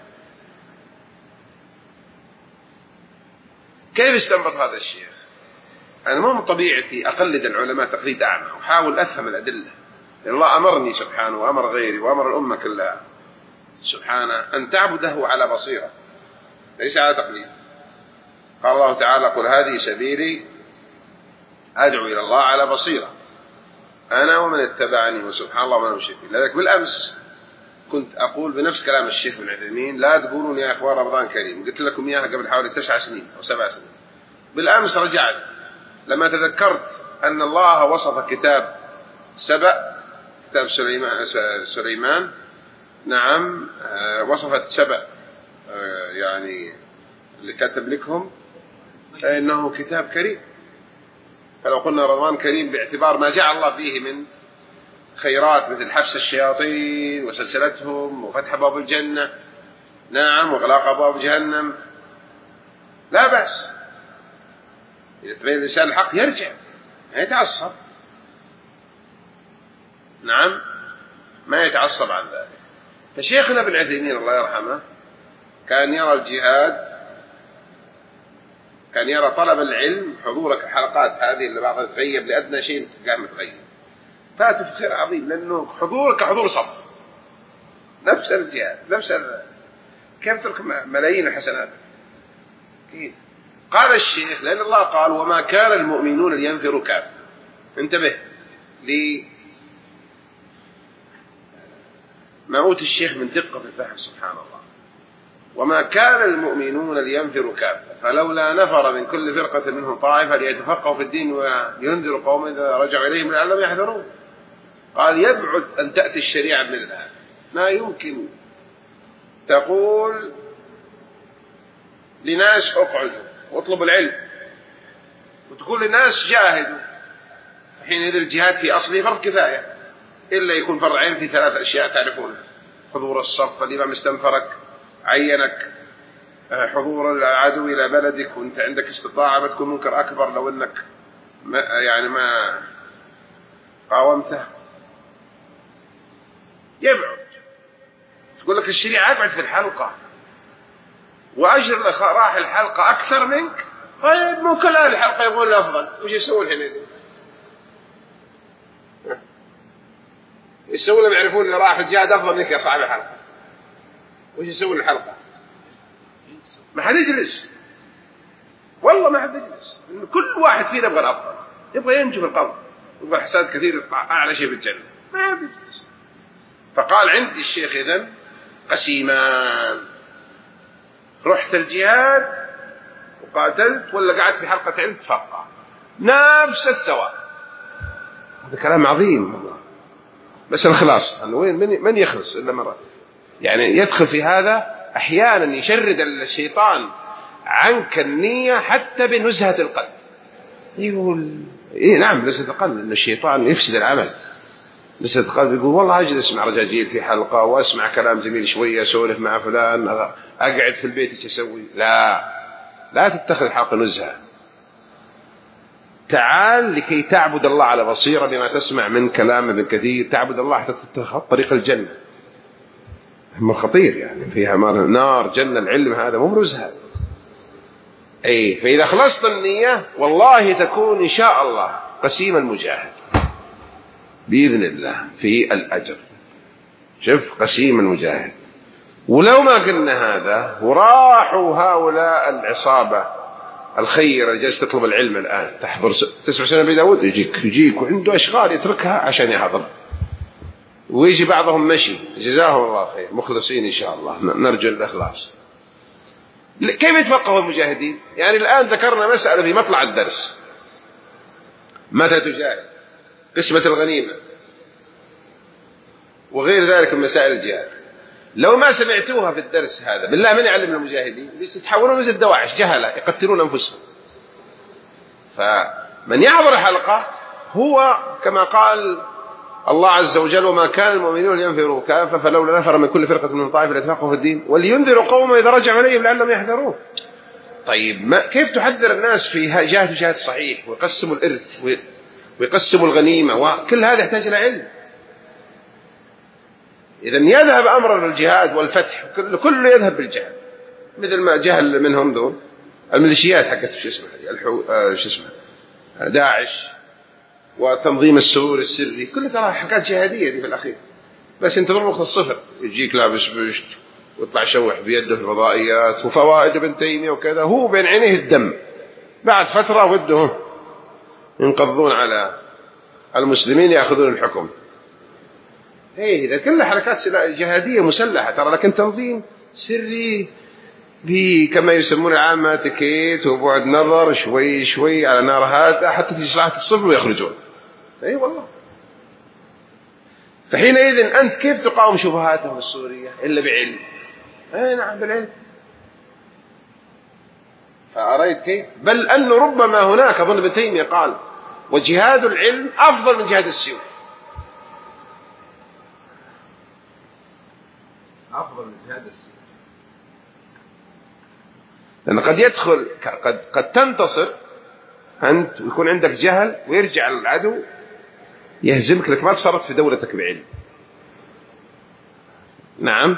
كيف استنبط هذا الشيخ؟ أنا ما من طبيعتي أقلد العلماء تقليد أعمى، وحاول أفهم الأدلة، لأن الله أمرني سبحانه وأمر غيري وأمر الأمة كلها سبحانه أن تعبده على بصيرة ليس على تقليد. قال الله تعالى: قل هذه سبيلي أدعو إلى الله على بصيرة أنا ومن اتبعني وسبحان الله ومن أشرك به. لذلك بالأمس كنت أقول بنفس كلام الشيخ ابن عثيمين: لا تقولون يا إخوان رمضان كريم، قلت لكم إياها قبل حوالي 9 سنين أو 7 سنين. بالأمس رجعت لما تذكرت أن الله وصف كتاب سبأ، كتاب سليمان نعم، وصفت سبأ يعني اللي كتب لكم إنه كتاب كريم. فلو قلنا رمضان كريم باعتبار ما جعل الله فيه من خيرات مثل حبس الشياطين وسلسلتهم وفتح باب الجنة نعم وغلاق أبواب جهنم، لا بأس. إذا تبين الإنسان الحق يرجع، ما يتعصب، نعم ما يتعصب عن ذلك. فشيخنا ابن عثيمين الله يرحمه كان يرى الجهاد، كان يرى طلب العلم، حضورك الحلقات هذه اللي بعضها تغيب لأدنى شيء قام تغيب، فاته في خير عظيم، لأنه حضورك حضور صف، نفس الجهاد نفس كيف ترك ملايين الحسنات؟ كيف؟ قال الشيخ: لأن الله قال: وما كان المؤمنون لينفروا كافة. انتبه ما أوتي الشيخ من دقة في الفهم سبحان الله. وما كان المؤمنون لينفروا كافة فلولا نفر من كل فرقة منهم طائفة ليتفقهوا في الدين وينذروا قوم إذا رجعوا إليهم لعلهم يحذرون. قال: يبعد أن تأتي الشريعة من الآن، ما يمكن تقول لناس اقعدوا واطلبوا العلم وتقول للناس جاهدوا، حينئذ الجهاد في أصله فرض كفاية، إلا يكون فرض عين في 3 أشياء تعرفونها: حضور الصف، الإمام استنفرك عينك، حضور العدو إلى بلدك وأنت عندك استطاعة ما تكون منكر أكبر لو أنك ما قاومته. يبعد، تقول لك الشريعة أقعد في الحلقة وأجر راح الحلقة أكثر منك، طيب مو كل أهل الحلقة يقول الأفضل، وش يسوون حين يسوون لما يعرفون اللي راح الجهاد أفضل منك يا صاحب الحلقة؟ وش يسوون الحلقة؟ ما حد يجلس، والله ما حد يجلس. كل واحد فينا يبغى الأفضل، يبغى ينجو بالقبر، يبغى حسنات كثير يطلع أعلى شيء بالجنة، ما حد يجلس. فقال عندي الشيخ إذن قسيمان، رحت الجهاد وقاتلت ولا قعدت في حلقة علم تفقه، نفس الثواب. هذا كلام عظيم والله. بس الخلاص من يخلص إلا مرة، يعني يدخل في هذا أحيانا يشرد الشيطان عنك النية حتى بنزهة القلب. يقول إيه نعم نزهة القلب، إن الشيطان يفسد العمل. نزهة القلب يقول والله أجلس مع رجاجيل في حلقة وأسمع كلام جميل شوية، أسولف مع فلان، أقعد في البيت إيش أسوي. لا تتخذ الحلقة نزهة. تعال لكي تعبد الله على بصيرة بما تسمع من كلام ابن كثير، تعبد الله حتى تتخذ طريق الجنة. أمر خطير يعني، فيها نار جنة. العلم هذا مو نزهة. أي فإذا خلصت النية والله تكون إن شاء الله قسيم المجاهد بإذن الله في الأجر. شوف قسيم المجاهد. ولو ما قلنا هذا وراحوا هؤلاء العصابة الخير اللي جالس تطلب العلم الآن، تحضر 9 سنة بداود، يجيك وعنده أشغال يتركها عشان يحضر، ويجي بعضهم مشي جزاهم الله خير مخلصين إن شاء الله، نرجو الإخلاص. كيف يتفقهوا المجاهدين؟ يعني الآن ذكرنا مسألة في مطلع الدرس، متى تجاهد، قسمة الغنيمة، وغير ذلك من مسائل الجهاد. لو ما سمعتوها في الدرس هذا بالله من يعلم المجاهدين؟ يتحولون مثل الدواعش، جهلة يقتلون أنفسهم. فمن يحضر الحلقة هو كما قال الله عز وجل وما كان المؤمنون ينفروا كافة فلولا نفر من كل فرقة من طائفة ليتفقهوا في الدين ولينذروا قوما إذا رجعوا إليهم لعلهم يحذرون. طيب كيف تحذر الناس في جهاد صحيح ويقسموا الإرث ويقسموا الغنيمة، وكل هذا يحتاج إلى علم. إذن يذهب أمر الجهاد والفتح كله يذهب بالجهل، مثل ما جهل منهم دول الميليشيات حقت شو اسمه داعش وتنظيم السرور السري، كل ترى حاجات جهادية دي في الأخير. بس انت ضربك الصفر، يجيك لابس بشت ويطلع شوح بيده في الفضائيات وفوائد ابن تيمية وكذا، هو بين عينيه الدم. بعد فترة ودهم ينقضون على المسلمين يأخذون الحكم. إذا كلها حركات جهادية مسلحة ترى، لكن تنظيم سري كما يسمون العامة تكيت وبعد نظر شوي شوي على نار هذا حتى تجي ساعة الصبح ويخرجون. أي والله. فحينئذ أنت كيف تقاوم شبهاتهم السورية إلا بعلم؟ نعم بالعلم. فأريت كيف؟ بل أنه ربما هناك، أظن ابن تيمية قال وجهاد العلم أفضل من جهاد السيوف، أفضل من جهاد السيوف. لأن قد يدخل قد تنتصر أنت ويكون عندك جهل ويرجع العدو يهزمك لك ما تصرف في دولتك بعلم. نعم.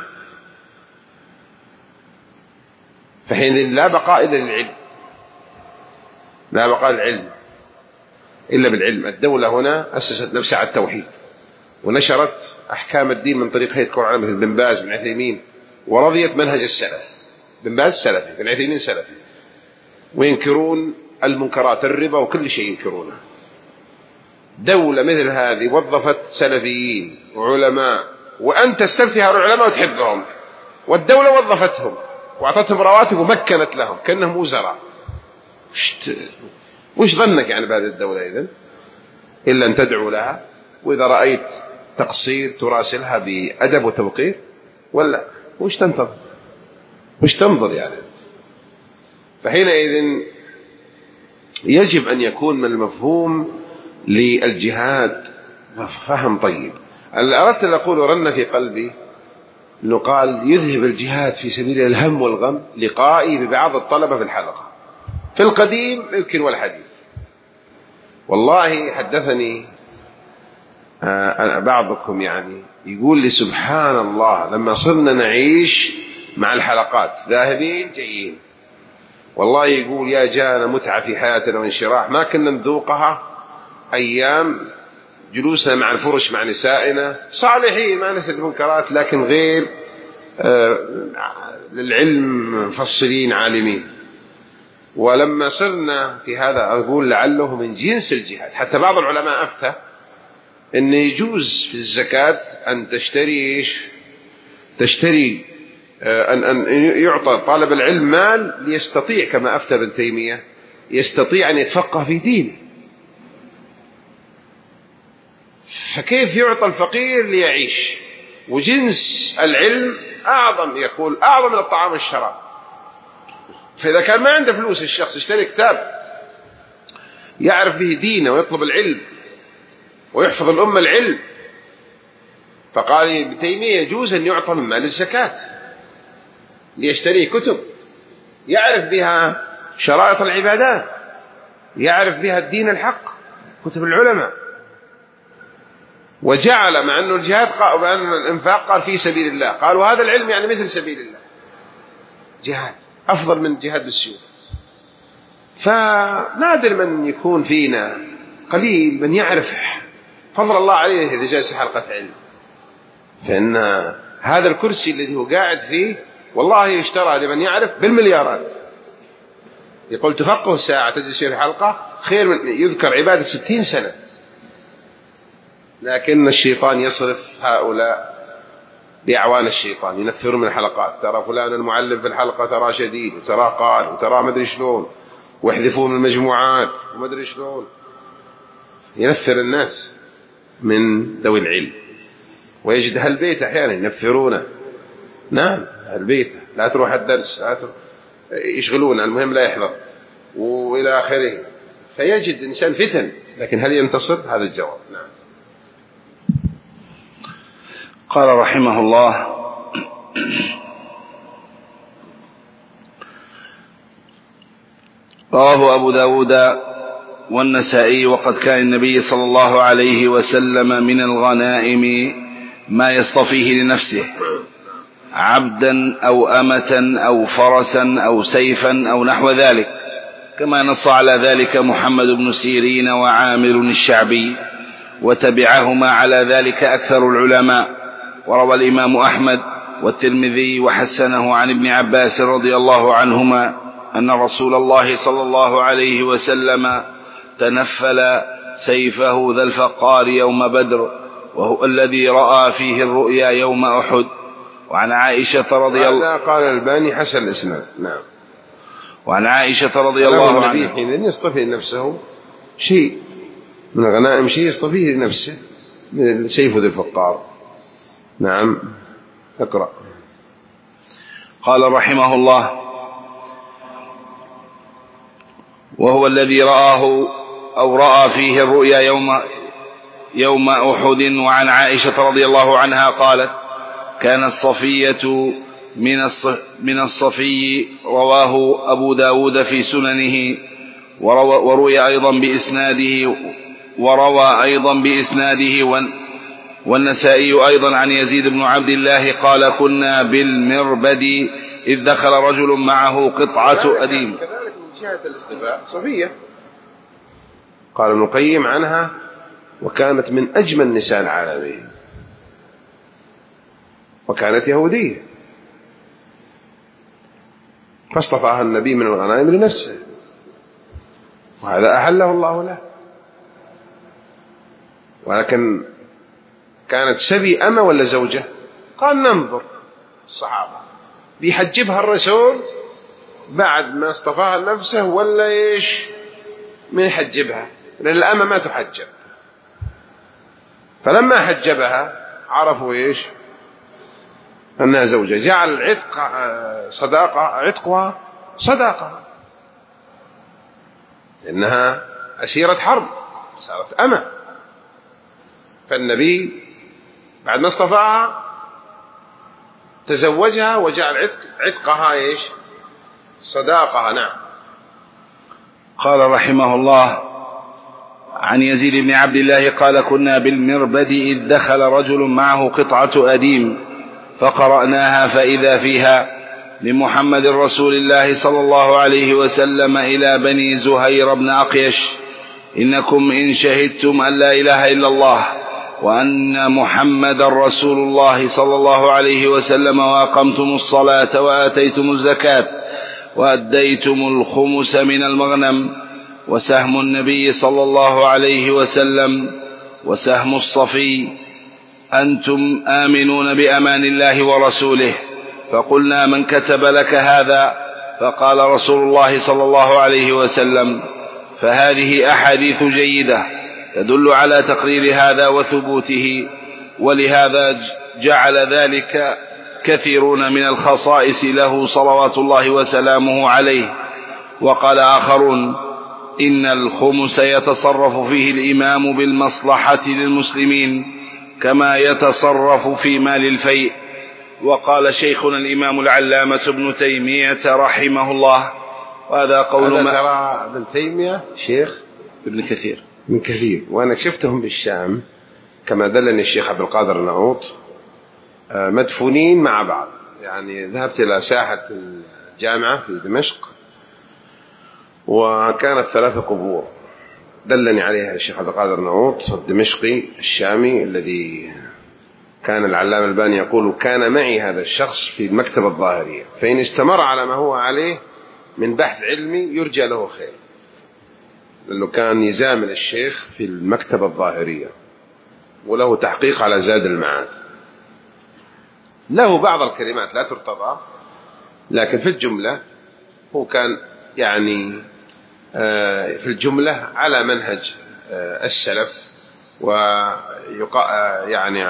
فحين لا بقاء إلا للعلم، لا بقاء للعلم إلا بالعلم. الدولة هنا أسست نفسها على التوحيد ونشرت أحكام الدين من طريق هيئة القرآن مثل بن باز بن عثيمين، ورضيت منهج السلف. بن باز سلفي، بن عثيمين سلفي، وينكرون المنكرات الربا وكل شيء ينكرونه. دولة مثل هذه وظفت سلفيين وعلماء، وأنت تستفتي هؤلاء العلماء وتحبهم، والدولة وظفتهم وأعطتهم رواتب ومكنت لهم كأنهم وزراء. وش ظنك يعني بهذه الدولة إذن؟ إلا أن تدعو لها، وإذا رأيت تقصير تراسلها بأدب وتوقير، ولا وش تنتظر؟ وش تنظر يعني؟ فحينئذ يجب أن يكون من المفهوم للجهاد فهم طيب. أردت أن أقول رن في قلبي أنه قال يذهب الجهاد في سبيل الهم والغم لقائي ببعض الطلبة في الحلقة في القديم يمكن والحديث. والله حدثني بعضكم يعني يقول لي سبحان الله لما صرنا نعيش مع الحلقات ذاهبين جايين والله يقول يا جانا متعة في حياتنا وانشراح ما كنا نذوقها أيام جلوسنا مع الفرش مع نسائنا صالحين ما نسد منكرات لكن غير للعلم مفصلين عالمين. ولما صرنا في هذا أقول لعله من جنس الجهاد. حتى بعض العلماء أفتى أن يجوز في الزكاة أن تشتري أن يعطى طالب العلم مال ليستطيع كما أفتى ابن تيمية يستطيع أن يتفقه في دينه. فكيف يعطى الفقير ليعيش؟ وجنس العلم أعظم يقول أعظم من الطعام والشراب. فإذا كان ما عنده فلوس الشخص يشتري كتاب يعرف به دينه ويطلب العلم ويحفظ الأمة العلم. فقال ابن تيمية يجوز أن يعطى من مال الزكاة ليشتري كتب يعرف بها شرائط العبادات يعرف بها الدين الحق كتب العلماء. وجعل مع أنه الجهاد وأن الإنفاق قال في سبيل الله قالوا هذا العلم يعني مثل سبيل الله جهاد أفضل من جهاد بالسيوف. فنادر من يكون فينا قليل من يعرف فضل الله عليه إذا جالس حلقة علم. فإن هذا الكرسي الذي هو قاعد فيه والله يشترى لمن يعرف بالمليارات. يقول تفقه الساعة تجلس في حلقة خير من يذكر عبادة 60 سنة. لكن الشيطان يصرف هؤلاء بأعوان الشيطان ينفرون من الحلقات. ترى فلان المعلم في الحلقة ترى شديد وترى قال وترى مدري شلون ويحذفون من المجموعات ومدري شلون ينفر الناس من ذوي العلم. ويجد أهل البيت أحيانا ينفرونه. نعم أهل البيت لا تروح الدرس لا تروح يشغلون المهم لا يحضر وإلى آخره. فيجد إنسان فتن لكن هل ينتصر؟ هذا الجواب. نعم.
قال رحمه الله رواه أبو داود والنسائي وقد كان النبي صلى الله عليه وسلم من الغنائم ما يصطفيه لنفسه عبدا أو أمة أو فرسا أو سيفا أو نحو ذلك كما نص على ذلك محمد بن سيرين وعامر الشعبي وتبعهما على ذلك أكثر العلماء. وروى الإمام أحمد والترمذي وحسنه عن ابن عباس رضي الله عنهما أن رسول الله صلى الله عليه وسلم تنفل سيفه ذا الفقار يوم بدر وهو الذي رأى فيه الرؤيا يوم أحد. وعن عائشة رضي الله
قال الباني حسن الإسناد. نعم.
وعن عائشة رضي الله عنها
حين يصطفي لنفسه شيء من الغنائم شيء يصطفيه لنفسه من سيف ذي الفقار. نعم. اقرأ.
قال رحمه الله وهو الذي رآه أو رأى فيه الرؤيا يوم أحد. وعن عائشة رضي الله عنها قالت كان الصفية من الصفي رواه أبو داود في سننه وروى أيضا بإسناده والنسائي أيضا عن يزيد بن عبد الله قال كنا بالمربد إذ دخل رجل معه قطعة أديم.
كذلك من جهة الاصطفاء صفية قال ابن القيم عنها وكانت من أجمل نساء العالمين وكانت يهودية فاصطفاها النبي من الغنائم لنفسه وهذا أحله الله له. ولكن كانت سبي أما ولا زوجة؟ قال ننظر الصحابة بيحجبها الرسول بعد ما اصطفاها لنفسه ولا إيش من يحجبها لأن الأمة ما تحجب. فلما حجبها عرفوا إيش أنها زوجة جعل العتق صداقة عتقها صداقة لأنها أسيرة حرب صارت أمة. فالنبي بعد ما اصطفاها تزوجها وجعل عتقها إيش صداقها. نعم.
قال رحمه الله عن يزيد بن عبد الله قال كنا بالمربد إذ دخل رجل معه قطعة أديم فقرأناها فإذا فيها لمحمد رسول الله صلى الله عليه وسلم إلى بني زهير بن أقيش: إنكم إن شهدتم أن لا إله إلا الله وأن محمد رسول الله صلى الله عليه وسلم وأقمتم الصلاة وآتيتم الزكاة وأديتم الخمس من المغنم وسهم النبي صلى الله عليه وسلم وسهم الصفي، أنتم آمنون بأمان الله ورسوله. فقلنا: من كتب لك هذا؟ فقال رسول الله صلى الله عليه وسلم. فهذه أحاديث جيدة تدل على تقرير هذا وثبوته، ولهذا جعل ذلك كثيرون من الخصائص له صلوات الله وسلامه عليه. وقال آخرون: إن الخمس يتصرف فيه الإمام بالمصلحة للمسلمين كما يتصرف في مال الفيء. وقال شيخنا الإمام العلامة ابن تيمية رحمه الله، وهذا قول
ترى ابن تيمية شيخ
ابن كثير
من كثير، وأنا شفتهم بالشام كما دلني الشيخ عبد القادر النعوط مدفونين مع بعض. يعني ذهبت إلى ساحة الجامعة في دمشق وكانت 3 قبور دلني عليها الشيخ عبد القادر النعوط الدمشقي الشامي، الذي كان العلامة الباني يقول: كان معي هذا الشخص في المكتبة الظاهرية، فإن استمر على ما هو عليه من بحث علمي يرجى له خير، لأنه كان يزامل الشيخ في المكتبة الظاهرية وله تحقيق على زاد المعاد. له بعض الكلمات لا ترتضى، لكن في الجملة هو كان يعني في الجملة على منهج السلف، يعني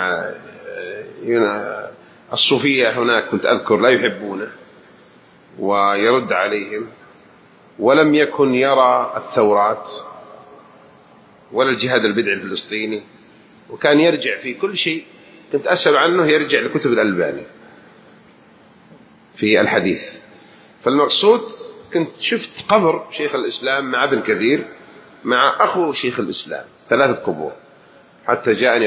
الصوفية هناك كنت أذكر لا يحبونه ويرد عليهم، ولم يكن يرى الثورات ولا الجهاد البدعي الفلسطيني، وكان يرجع في كل شيء كنت أسأل عنه يرجع لكتب الألباني في الحديث. فالمقصود كنت شفت قبر شيخ الإسلام مع ابن كثير مع أخو شيخ الإسلام، 3 قبور، حتى جاءني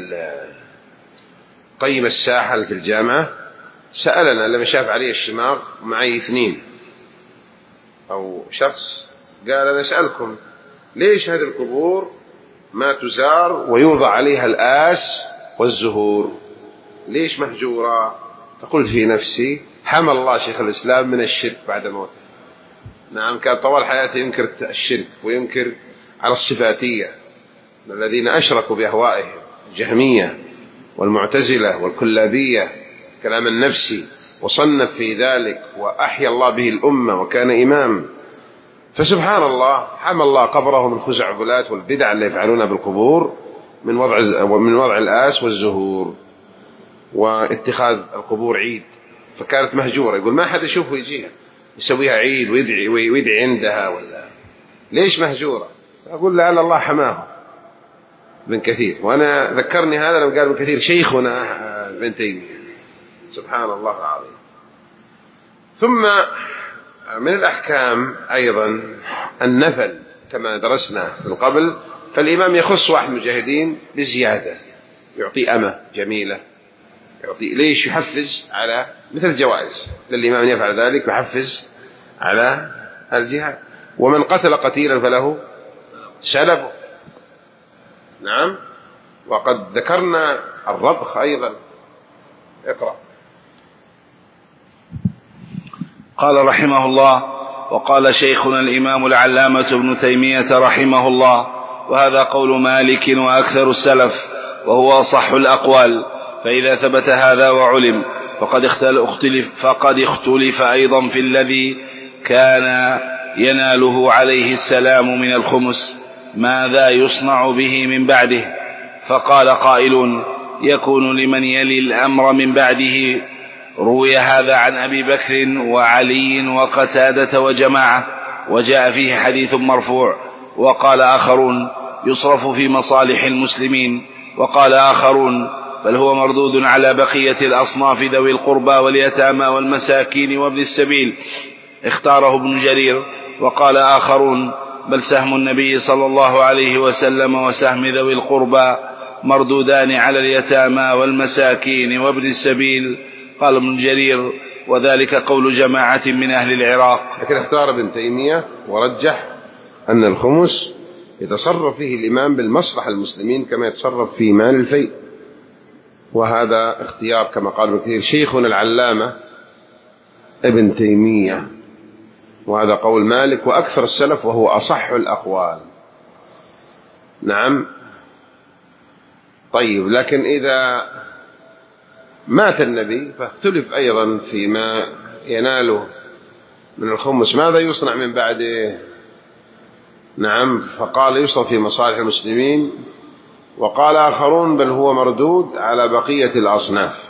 قيم الساحة في الجامعة سألنا لما شاف علي الشماغ معي 2 أو شخص، قال: أنا أسألكم ليش هذه القبور ما تزار ويوضع عليها الآس والزهور، ليش مهجورة؟ فقلت في نفسي: حمى الله شيخ الإسلام من الشرك بعد موته. نعم، كان طوال حياته ينكر الشرك وينكر على الصفاتية الذين أشركوا بأهوائهم، الجهمية والمعتزلة والكلابية، كلام النفسي، وصنف في ذلك وأحيا الله به الأمة وكان إمام. فسبحان الله، حمى الله قبره من خزعبلات والبدع اللي يفعلونها بالقبور من وضع الآس والزهور واتخاذ القبور عيد. فكانت مهجورة، يقول ما حد يشوفه يجيها يسويها عيد ويدعي عندها، ولا ليش مهجورة؟ أقول لعل الله حماه ابن كثير. وأنا ذكرني هذا لما قال ابن كثير شيخنا ابن تيمية، سبحان الله العظيم. ثم من الأحكام أيضا النفل كما درسنا من قبل، فالإمام يخص واحد من المجاهدين بزيادة، يعطي أمة جميلة، يعطي ليش؟ يحفز على مثل الجوائز للإمام أن يفعل ذلك، يحفز على الجهاد. ومن قتل قتيلا فله سلبه. نعم، وقد ذكرنا الرضخ أيضا. اقرأ.
قال رحمه الله: وقال شيخنا الإمام العلامة ابن تيمية رحمه الله، وهذا قول مالك وأكثر السلف، وهو أصح الأقوال. فإذا ثبت هذا وعلم فقد اختلف أيضا في الذي كان يناله عليه السلام من الخمس، ماذا يصنع به من بعده؟ فقال قائل: يكون لمن يلي الأمر من بعده. روي هذا عن أبي بكر وعلي وقتادة وجماعة، وجاء فيه حديث مرفوع. وقال آخرون: يصرف في مصالح المسلمين. وقال آخرون: بل هو مردود على بقية الأصناف ذوي القربى واليتامى والمساكين وابن السبيل، اختاره ابن جرير. وقال آخرون: بل سهم النبي صلى الله عليه وسلم وسهم ذوي القربى مردودان على اليتامى والمساكين وابن السبيل. قال ابن جرير: وذلك قول جماعة من أهل العراق.
لكن اختار ابن تيمية ورجح أن الخمس يتصرف فيه الإمام بالمصلحة المسلمين كما يتصرف في مال الفيء، وهذا اختيار كما قال ابن كثير شيخنا العلامة ابن تيمية، وهذا قول مالك وأكثر السلف وهو أصح الأقوال. نعم. طيب، لكن إذا مات النبي فاختلف أيضا فيما يناله من الخمس، ماذا يصنع من بعده؟ نعم، فقال يصرف في مصالح المسلمين، وقال آخرون بل هو مردود على بقية الأصناف.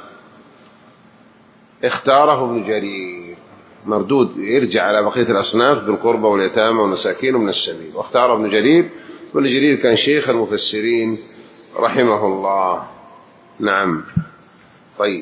اختاره ابن جرير مردود يرجع على بقية الأصناف بالقربى واليتامى والمساكين ومن السبيل، واختاره ابن جرير، وابن جرير كان شيخ المفسرين رحمه الله. نعم. طيب،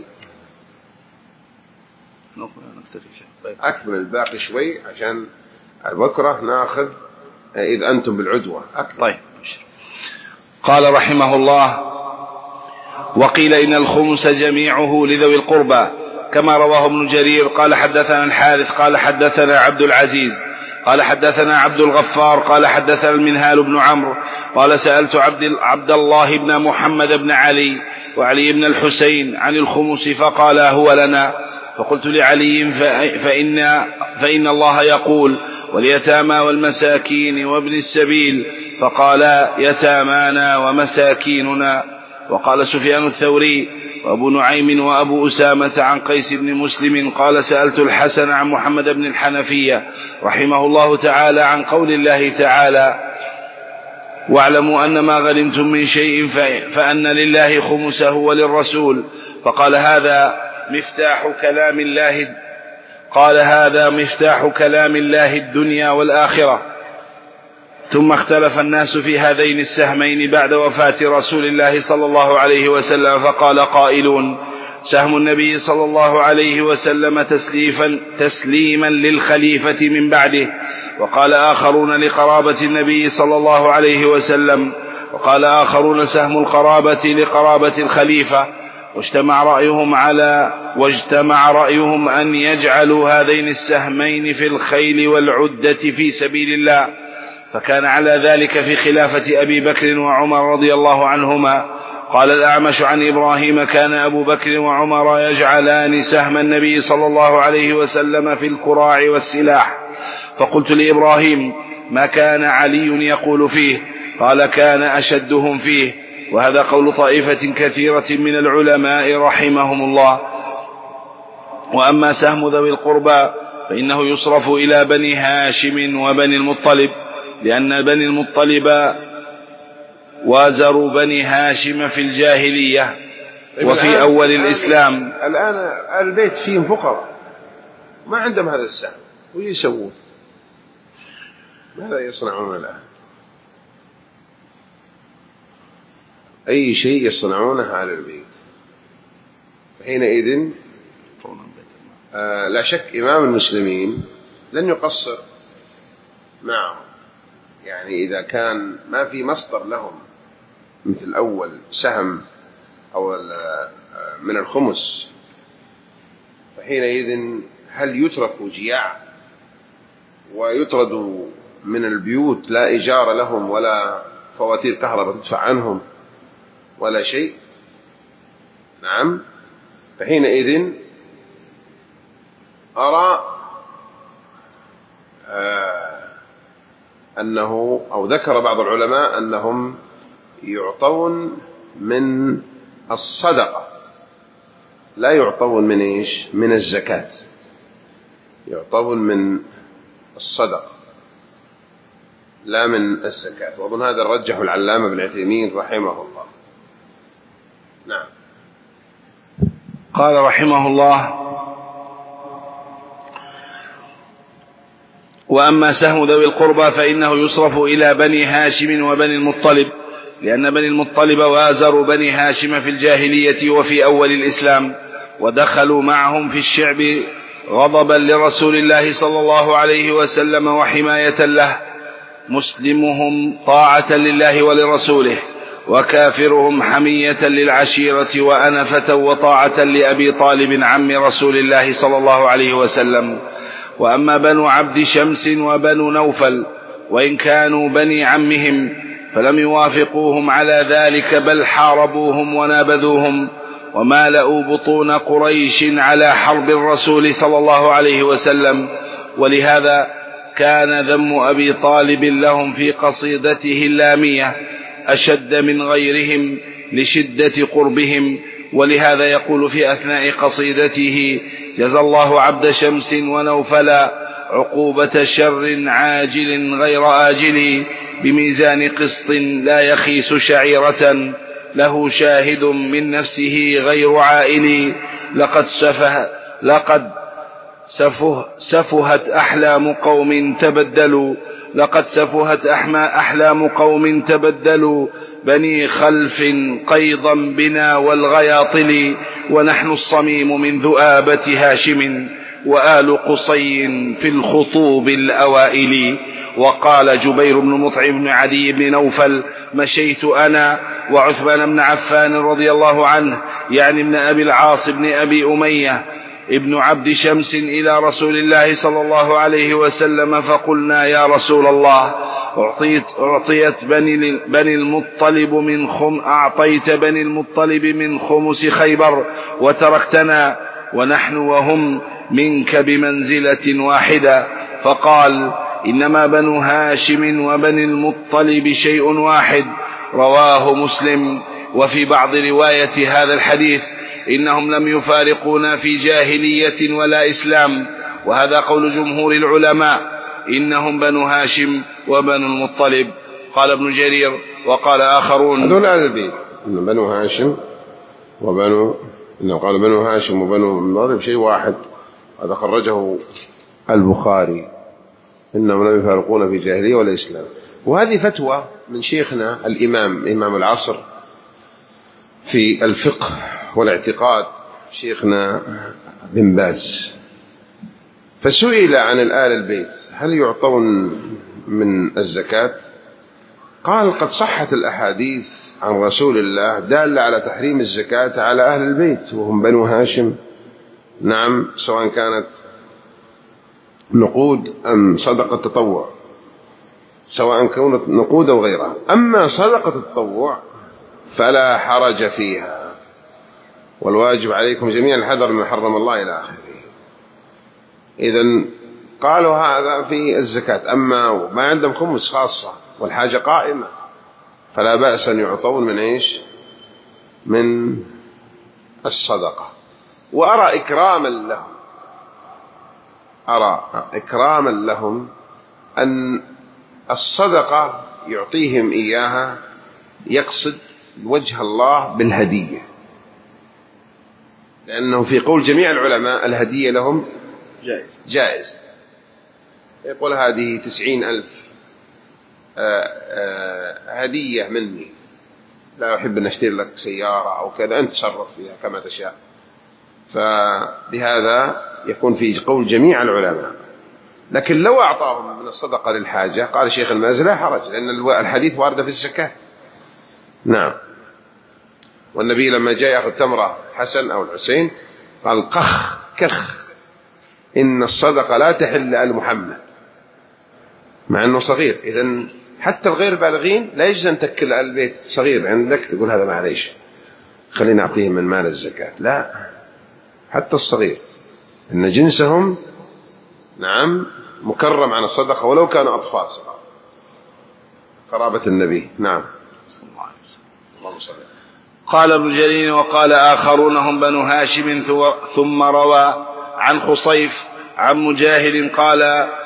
أكمل الباقي شوي عشان بكرة ناخذ إذ أنتم بالعدوة.
طيب. قال رحمه الله: وقيل إن الخمس جميعه لذوي القربى كما رواه ابن جرير قال حدثنا الحارث قال حدثنا عبد العزيز قال حدثنا عبد الغفار قال حدثنا المنهال بن عمرو قال سألت عبد الله بن محمد بن علي وعلي بن الحسين عن الخمس فقال هو لنا. فقلت لعلي فإن الله يقول واليتامى والمساكين وابن السبيل، فقال يتامانا ومساكيننا. وقال سفيان الثوري وأبو نعيم وأبو أسامة عن قيس بن مسلم قال سألت الحسن عن محمد بن الحنفية رحمه الله تعالى عن قول الله تعالى واعلموا أن ما غنمتم من شيء فأن لله خمسه وللرسول، فقال هذا مفتاح كلام الله الدنيا والآخرة. ثم اختلف الناس في هذين السهمين بعد وفاة رسول الله صلى الله عليه وسلم، فقال قائلون سهم النبي صلى الله عليه وسلم تسليما للخليفة من بعده، وقال آخرون لقرابة النبي صلى الله عليه وسلم، وقال آخرون سهم القرابة لقرابة الخليفة. واجتمع رأيهم أن يجعلوا هذين السهمين في الخيل والعدة في سبيل الله، فكان على ذلك في خلافة أبي بكر وعمر رضي الله عنهما. قال الأعمش عن إبراهيم كان أبو بكر وعمر يجعلان سهم النبي صلى الله عليه وسلم في الكراع والسلاح. فقلت لإبراهيم ما كان علي يقول فيه؟ قال كان أشدهم فيه. وهذا قول طائفة كثيرة من العلماء رحمهم الله. وأما سهم ذوي القربى فإنه يصرف إلى بني هاشم وبني المطلب، لأن بني المطلب وازروا بني هاشم في الجاهلية وفي أول الإسلام.
الآن البيت فيهم فقراء ما عندهم هذا السهم، ويسوون ماذا يصنعون الآن؟ أي شيء يصنعونه على البيت. حينئذ لا شك إمام المسلمين لن يقصر معهم، يعني إذا كان ما في مصدر لهم مثل أول سهم أو من الخمس، فحينئذ هل يتركوا جياع ويطردوا من البيوت لا إيجار لهم ولا فواتير كهرباء تدفع عنهم ولا شيء؟ نعم. فحينئذ أرى أنه أو ذكر بعض العلماء أنهم يعطون من الصدقة، لا يعطون من إيش؟ من الزكاة، يعطون من الصدقة لا من الزكاة. وأظن هذا الرجح العلامة ابن عثيمين رحمه الله. نعم.
قال رحمه الله وأما سهم ذوي القربى فإنه يصرف إلى بني هاشم وبني المطلب، لأن بني المطلب وازروا بني هاشم في الجاهلية وفي أول الإسلام، ودخلوا معهم في الشعب غضبا لرسول الله صلى الله عليه وسلم وحماية له، مسلمهم طاعة لله ولرسوله. وكافرهم حمية للعشيرة وأنفة وطاعة لأبي طالب عم رسول الله صلى الله عليه وسلم. وأما بنو عبد شمس وبنو نوفل وإن كانوا بني عمهم فلم يوافقوهم على ذلك، بل حاربوهم ونابذوهم ومالأوا بطون قريش على حرب الرسول صلى الله عليه وسلم. ولهذا كان ذم أبي طالب لهم في قصيدته اللامية أشد من غيرهم لشدة قربهم. ولهذا يقول في أثناء قصيدته: جزى الله عبد شمس ونوفلا عقوبة شر عاجل غير آجل، بميزان قسط لا يخيس شعيرة، له شاهد من نفسه غير عائل. لقد سفهت أحلام قوم تبدلوا، لقد سفهت أحلام قوم تبدلوا، بني خلف قيضا بنا والغياطل، ونحن الصميم من ذؤابة هاشم، وآل قصي في الخطوب الأوائل. وقال جبير بن مطعم بن عدي بن نوفل: مشيت أنا وعثمان بن عفان رضي الله عنه، يعني ابن أبي العاص بن أبي أمية ابن عبد شمس، إلى رسول الله صلى الله عليه وسلم، فقلنا: يا رسول الله، أعطيت بني المطلب أعطيت بني المطلب من خمس خيبر وتركتنا، ونحن وهم منك بمنزلة واحدة. فقال: إنما بنو هاشم وبني المطلب شيء واحد. رواه مسلم. وفي بعض رواية هذا الحديث: إنهم لم يفارقونا في جاهلية ولا إسلام. وهذا قول جمهور العلماء، إنهم بنو هاشم وبنو المطلب. قال ابن جرير وقال آخرون:
هذول أهل البيت، بنو هاشم إنه قال بنو هاشم وبنو المطلب شيء واحد. هذا خرجه البخاري، إنهم لم يفارقونا في جاهلية ولا إسلام. وهذه فتوى من شيخنا إمام العصر في الفقه والاعتقاد، شيخنا بن باز. فسئل عن الآل البيت: هل يعطون من الزكاة؟ قال: قد صحت الأحاديث عن رسول الله دالة على تحريم الزكاة على أهل البيت وهم بنو هاشم، نعم، سواء كانت نقود أم صدقة تطوع، سواء كانت نقود أو غيرها. أما صدقة التطوع فلا حرج فيها، والواجب عليكم جميعا الحذر من حرم الله إلى آخره. إذن قالوا هذا في الزكاة. أما ما عندهم خمس خاصة والحاجة قائمة فلا بأس أن يعطون من إيش؟ من الصدقة. وأرى إكراما لهم أن الصدقة يعطيهم إياها يقصد وجه الله بالهدية، لأنه في قول جميع العلماء الهدية لهم جائز. يقول: هذه 90,000 هدية مني، لا أحب أن أشتري لك سيارة أو كذا، أنت تصرف فيها كما تشاء. فبهذا يكون في قول جميع العلماء. لكن لو أعطاهم من الصدقة للحاجة، قال شيخ المازن: لا حرج، لأن الحديث وارد في الزكاة. نعم. والنبي لما جاء يأخذ تمرة حسن أو الحسين قال: كخ إن الصدقة لا تحل آل محمد، مع أنه صغير. إذن حتى الغير بالغين لا يجوز أن تأكل آل البيت صغير عندك تقول هذا معليش خلينا نعطيهم من مال الزكاة، لا، حتى الصغير إن جنسهم نعم مكرم عن الصدقة ولو كانوا أطفال صغار قرابة النبي. نعم.
قال ابن جرير وقال آخرون: هم بنو هاشم. ثم روى عن خصيف عن مجاهد قال: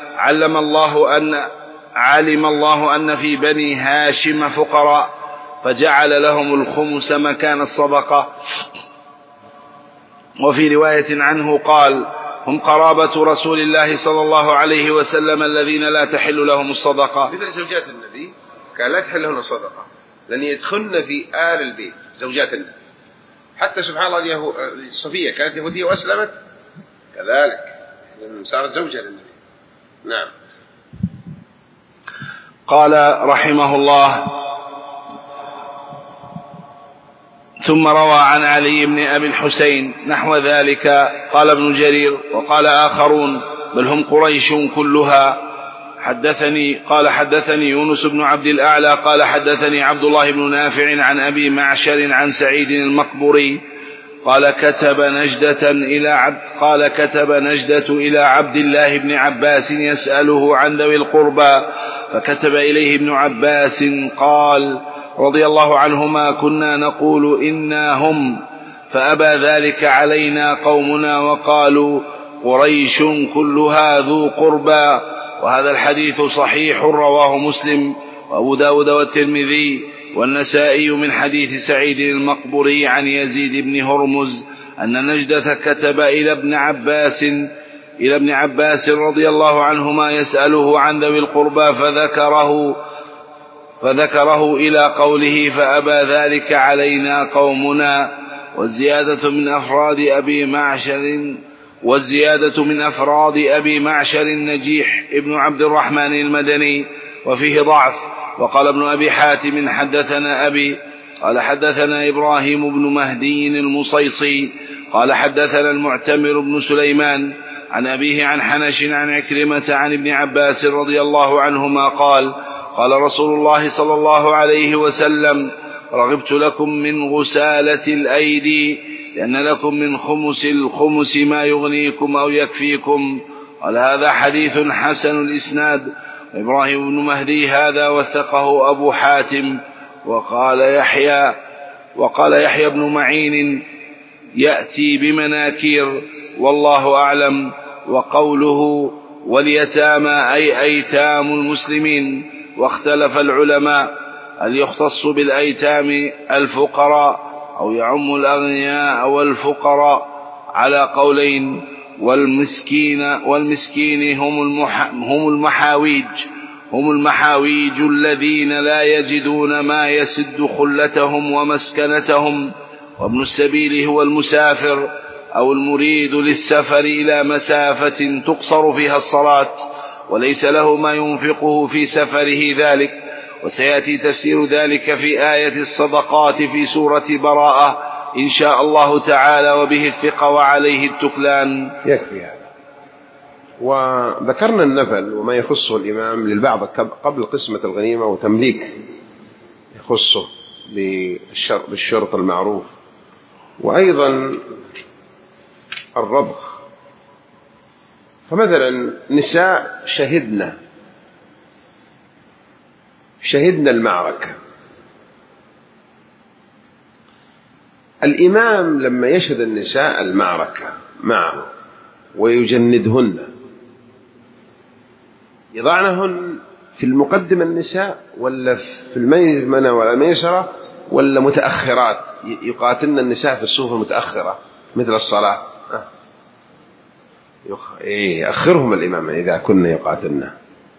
علم الله أن في بني هاشم فقراء، فجعل لهم الخمس مكان الصدقة. وفي رواية عنه قال: هم قرابة رسول الله صلى الله عليه وسلم الذين لا تحل لهم الصدقة.
مثل زوجات النبي كان لا تحل لهم الصدقة لأن يدخلن في آل البيت زوجات النبي. حتى سبحان الله صفية كانت يهودية وأسلمت كذلك، صارت زوجة للنبي. نعم.
قال رحمه الله: ثم روى عن علي بن أبي الحسين نحو ذلك. قال ابن جرير وقال آخرون بل هم قريش كلها. قال حدثني يونس بن عبد الأعلى قال حدثني عبد الله بن نافع عن أبي معشر عن سعيد المقبري قال كتب نجدة إلى عبد الله بن عباس يسأله عن ذوي القربى، فكتب إليه ابن عباس قال رضي الله عنهما كنا نقول إنا هم، فأبى ذلك علينا قومنا وقالوا قريش كلها ذو قربى. وهذا الحديث صحيح رواه مسلم وأبو داود والترمذي والنسائي من حديث سعيد المقبري عن يزيد بن هرمز أن نجدة كتب إلى ابن عباس رضي الله عنهما يسأله عن ذوي القربى فذكره إلى قوله فأبى ذلك علينا قومنا. والزيادة من أفراد أبي معشر النجيح ابن عبد الرحمن المدني وفيه ضعف. وقال ابن أبي حاتم حدثنا أبي قال حدثنا إبراهيم بن مهدي المصيصي قال حدثنا المعتمر بن سليمان عن أبيه عن حنش عن عكرمة عن ابن عباس رضي الله عنهما قال قال رسول الله صلى الله عليه وسلم رغبت لكم من غسالة الأيدي لأن لكم من خمس الخمس ما يغنيكم أو يكفيكم. قال هذا حديث حسن الإسناد. إبراهيم بن مهدي هذا وثقه أبو حاتم. وقال يحيى بن معين يأتي بمناكير والله أعلم. وقوله واليتامى أي أيتام المسلمين. واختلف العلماء هل يختص بالأيتام الفقراء أو يعم الأغنياء والفقراء على قولين. والمسكين هم المحاويج الذين لا يجدون ما يسد خلتهم ومسكنتهم. وابن السبيل هو المسافر أو المريد للسفر إلى مسافة تقصر فيها الصلاة وليس له ما ينفقه في سفره ذلك. وسيأتي تفسير ذلك في آية الصدقات في سورة براءة إن شاء الله تعالى، وبه الثقة وعليه التكلان.
يكفي هذا. وذكرنا النفل وما يخصه الإمام للبعض قبل قسمة الغنيمة وتمليك يخصه بالشرط المعروف، وأيضا الرضخ. فمثلا نساء شهدنا المعركة، الإمام لما يشهد النساء المعركة معه ويجندهن يضعنهن في المقدمة النساء ولا في الميمنة ولا الميسرة ولا متأخرات يقاتلن النساء في الصفوف المتأخرة مثل الصلاة؟ يؤخرهم الإمام إذا كنا يقاتلنا،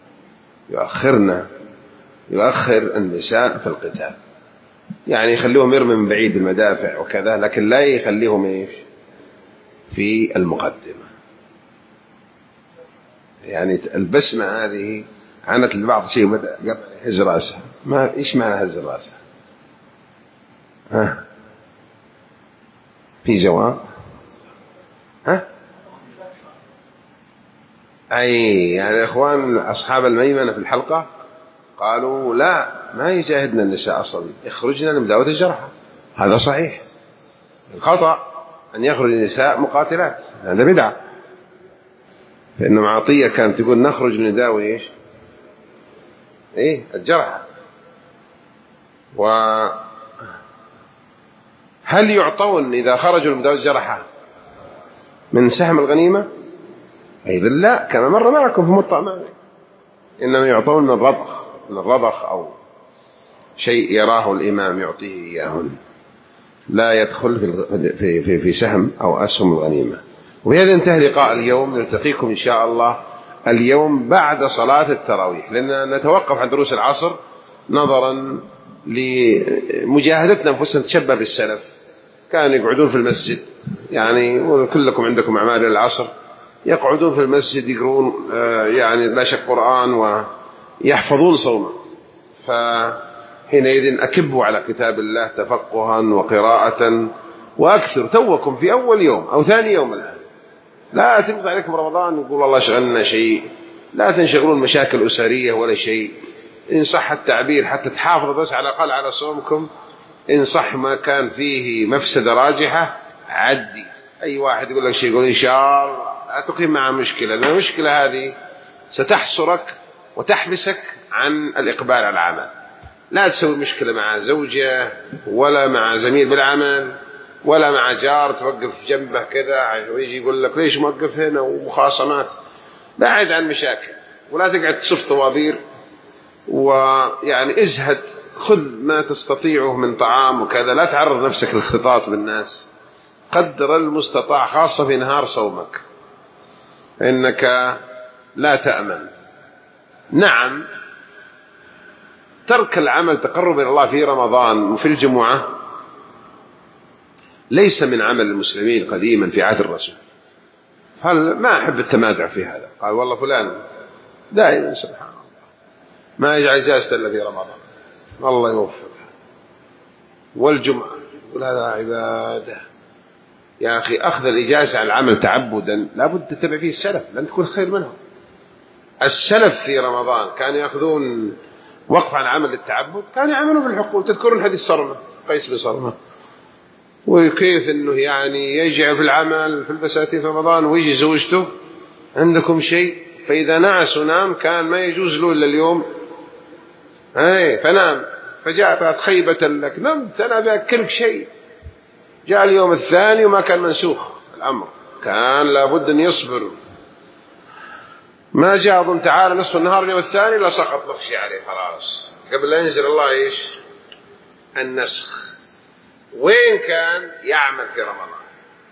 يؤخر النساء في القتال، يعني يخليهم يرمي من بعيد المدافع وكذا، لكن لا يخليهم في المقدمة. يعني البسمة هذه عنت للبعض شيء بدأ هز رأسه، ما إيش معنى هز رأسه؟ في جواب؟ يعني إخوان أصحاب الميمنة في الحلقة قالوا لا، ما يجاهدنا النساء أصلا، يخرجنا لمداوة الجرحى. هذا صحيح، الخطأ أن يخرج النساء مقاتلات، هذا بدعة. فإن معطية كانت تقول نخرج نداوي الجرحى. وهل يعطون إذا خرجوا لمداوة الجرحى من سهم الغنيمة؟ أيضا لا، كما مر معكم في موطأ مالك، إنما يعطون من الرضخ أو شيء يراه الإمام يعطيه إياهن، لا يدخل في سهم أو أسهم الغنيمة. وبهذا انتهى لقاء اليوم، نلتقيكم إن شاء الله اليوم بعد صلاة التراويح، لأن نتوقف عن دروس العصر نظرا لمجاهدتنا أنفسنا نتشبه بالسلف، كانوا يقعدون في المسجد، يعني كلكم عندكم أعمال العصر، يقعدون في المسجد يقرؤون يعني لا شك قرآن ويحفظون صوما. حينئذ أكبوا على كتاب الله تفقها وقراءة وأكثر. توكم في أول يوم أو ثاني يوم الآن، لا تنقضي عليكم رمضان يقول الله شغلنا شيء، لا تنشغلون مشاكل أسرية ولا شيء، إن صح التعبير حتى تحافظ بس على الأقل على صومكم، إن صح ما كان فيه مفسدة راجحة عدي. أي واحد يقول لك شيء يقول إن شاء الله، لا تقيم معه مشكلة، لأن المشكلة هذه ستحصرك وتحبسك عن الإقبال على العمل. لا تسوي مشكلة مع زوجة ولا مع زميل بالعمل ولا مع جار توقف جنبه كذا ويجي يقول لك ليش موقف هنا ومخاصمات. بعد عن مشاكل، ولا تقعد تصف طوابير، ويعني ازهد، خذ ما تستطيعه من طعام وكذا، لا تعرض نفسك للاختلاط بالناس قدر المستطاع، خاصة في نهار صومك إنك لا تأمن. نعم، ترك العمل تقرب إلى الله في رمضان وفي الجمعة ليس من عمل المسلمين قديما في عهد الرسول. هل ما أحب التمادع في هذا؟ قال والله فلان دائما سبحان الله ما يجعل إجازة إلا في رمضان، الله يوفق. والجمعة يقول هذا عبادة. يا أخي أخذ الإجازة على العمل تعبدا لابد تتبع فيه السلف، لن تكون خير منهم. السلف في رمضان كانوا يأخذون وقف عن عمل التعبد، كانوا يعملون في الحقول. تذكرون حديث صرمة، قيس بن صرمة، وكيف أنه يعني يجع في العمل في البساتين في رمضان ويجي زوجته عندكم شيء، فإذا نعس ونام كان ما يجوز له إلا اليوم فنام، فجاءت خيبة لك، نمت أنا بأكلك شيء. جاء اليوم الثاني وما كان منسوخ الأمر، كان لابد أن يصبر. ما جاء أظن تعالى نصف النهار اليوم الثاني لا سقط بخشي عليه خلاص قبل لا ينزل الله إيش النسخ. وين كان يعمل في رمضان؟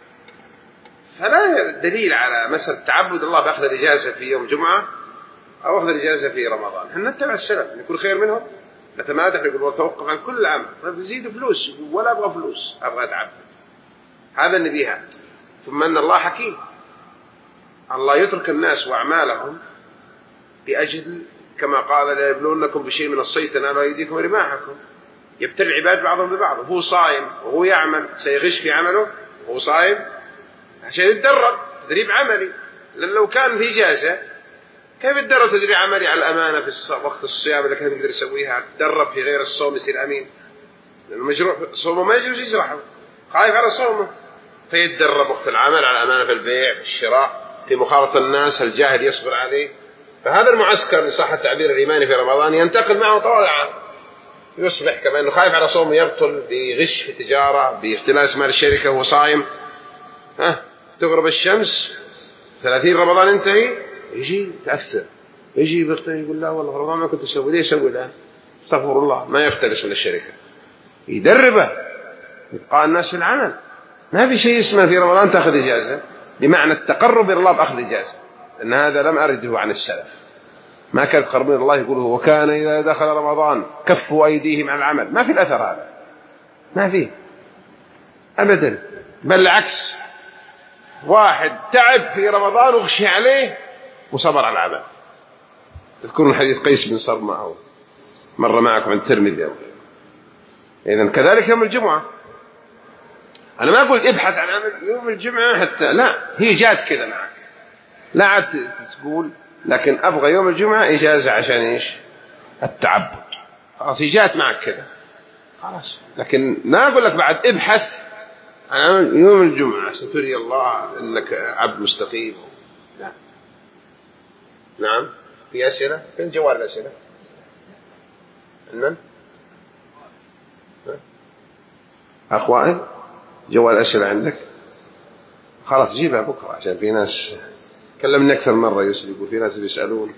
فلا دليل على مسألة تعبد الله بأخذ الإجازة في يوم جمعة أو أخذ الإجازة في رمضان. احنا نتبع السلف نكون خير منهم، نتمادح نقول وتوقف عن كل عمل، نزيد فلوس ولا أبغى فلوس، أبغى أتعبد. هذا النبيها. ثم أن الله حكيم، الله يترك الناس وأعمالهم لأجل كما قال لا يبلونكم بشيء من الصيد تنالوا أيديكم ورماحكم. يبتلي العباد بعضهم ببعض، وهو صائم وهو يعمل، سيغش في عمله وهو صائم عشان يتدرب تدريب عملي. لأن لو كان في إجازة كيف يتدرب تدريب عملي على الأمانة في وقت الصيام إذا كان يقدر يسويها؟ تدرب في غير الصوم يصير أمين، لأنه مجروح صومه ما يجوز يجرحه، خايف على صومه، فيتدرب وقت العمل على الأمانة في البيع في الشراء في مخالطة الناس، الجاهل يصبر عليه. فهذا المعسكر لصحة التعبير الإيماني في رمضان ينتقل معه طوال العام، يصبح كما أنه خايف على صومه يبطل بغش في التجارة باختلاس مال الشركة وهو صائم. تغرب الشمس 30 رمضان انتهي، يجي تأثر، يجي يقول لا والله رمضان ما كنت أسوي، ليه أسوي الآن؟ استغفر الله، ما يختلس من الشركة، يدربه يبقى الناس في العمل. ما في شيء اسمه في رمضان تأخذ إجازة بمعنى التقرب إلى الله بأخذ إجازة، لأن هذا لم أرده عن السلف. ما كان يقربون الله يقوله وكان إذا دخل رمضان كفوا أيديهم عن العمل، ما في الأثر هذا، ما فيه أبدا. بل العكس، واحد تعب في رمضان وغشي عليه وصبر على العمل. تذكرون حديث قيس بن صرمة أو مر معكم عن الترمذي. إذن كذلك يوم الجمعة، أنا ما أقول ابحث عن عمل يوم الجمعة حتى، لا، هي جات كذا معك، لا عاد تقول لكن أبغى يوم الجمعة إجازة عشان إيش؟ التعبد. خلاص هي جات معك كذا خلاص، لكن ما أقول لك بعد ابحث عن عمل يوم الجمعة عشان تري الله أنك عبد مستقيم. لا. نعم، في أسئلة؟ فين جوال الأسئلة؟ من؟ أخوائي جوال الأسئلة عندك؟ خلاص جيبها بكرة عشان في ناس كلمني أكثر مرة يسأل، يقول في ناس بيسألون.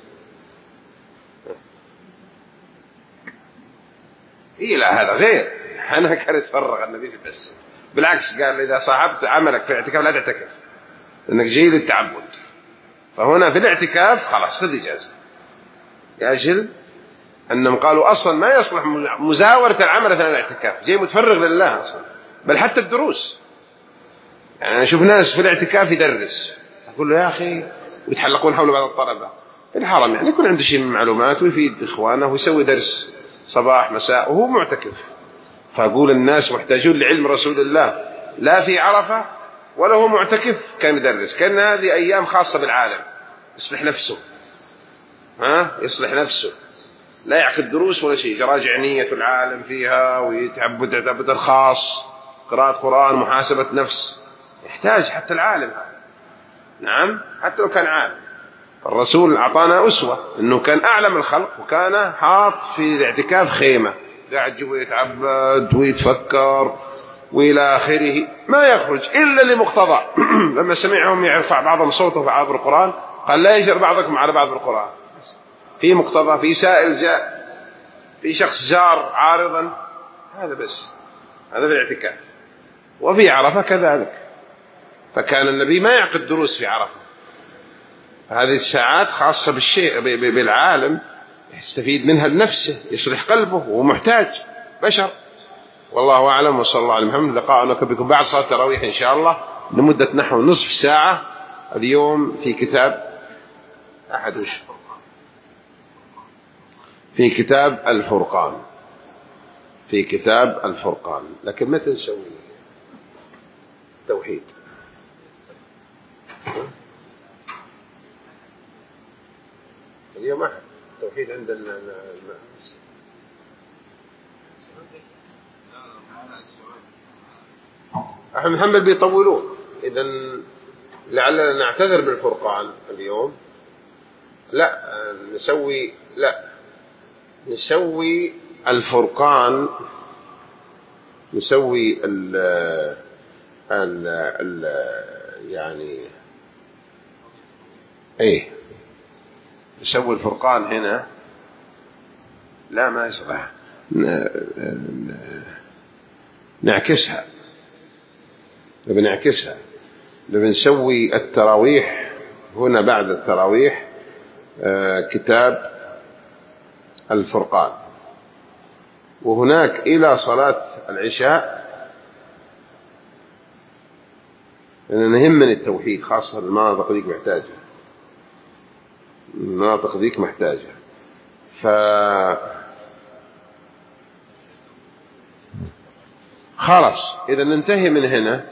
إيه لا هذا غير، أنا كان يتفرغ النبي في بس، بالعكس قال إذا صاحبت عملك في الاعتكاف لا تعتكف لأنك جاي للتعبد. فهنا في الاعتكاف خلاص خذ إجازة لأجل أنهم قالوا أصلا ما يصلح مزاورة العمل أثناء الاعتكاف، جاي متفرغ لله أصلا. بل حتى الدروس، يعني أنا أشوف ناس في الاعتكاف يدرس، أقول له يا أخي، ويتحلقون حول بعض الطلبة في الحرم، يعني يكون عنده شيء من معلومات ويفيد إخوانه ويسوي درس صباح مساء وهو معتكف. فأقول الناس محتاجون لعلم رسول الله لا في عرفة ولا هو معتكف كان يدرس. كان هذه أيام خاصة بالعالم يصلح نفسه، يصلح نفسه، لا يعقد دروس ولا شيء، يراجع نية العالم فيها ويتعبد الخاص، قراءة قرآن، محاسبة نفس. يحتاج حتى العالم هذا، نعم حتى لو كان عالم. الرسول أعطانا أسوة أنه كان أعلم الخلق وكان حاط في الاعتكاف خيمة قاعد جوا يتعبد ويتفكر وإلى آخره، ما يخرج إلا لمقتضى. لما سمعهم يرفع بعضهم صوته في بعض القرآن قال لا يجر بعضكم على بعض القرآن، في مقتضى، في سائل جاء، في شخص جار عارضا، هذا بس، هذا في الاعتكاف. وفي عرفة كذلك، فكان النبي ما يعقد دروس في عرفة. هذه الساعات خاصة بالشيء بالعالم يستفيد منها لنفسه، يصلح قلبه ومحتاج بشر. والله أعلم، وصلى الله على محمد. لقاءنا بكم بعد صلاة التراويح إن شاء الله لمدة نحو نصف ساعة اليوم في كتاب في كتاب الفرقان، في كتاب الفرقان. لكن متى نسوي توحيد؟ اليوم أحد توحيد عند أحد محمد بيطولون. إذن لعلنا نعتذر بالفرقان اليوم. لا نسوي الفرقان، نسوي يعني نسوي الفرقان هنا. لا ما يصلح، نعكسها، بنعكسها. بنسوي التراويح هنا بعد التراويح كتاب الفرقان، وهناك إلى صلاة العشاء، لأن يهمني التوحيد خاصة المناطق ذيك محتاجة، المناطق ذيك محتاجة. خلاص إذا ننتهي من هنا،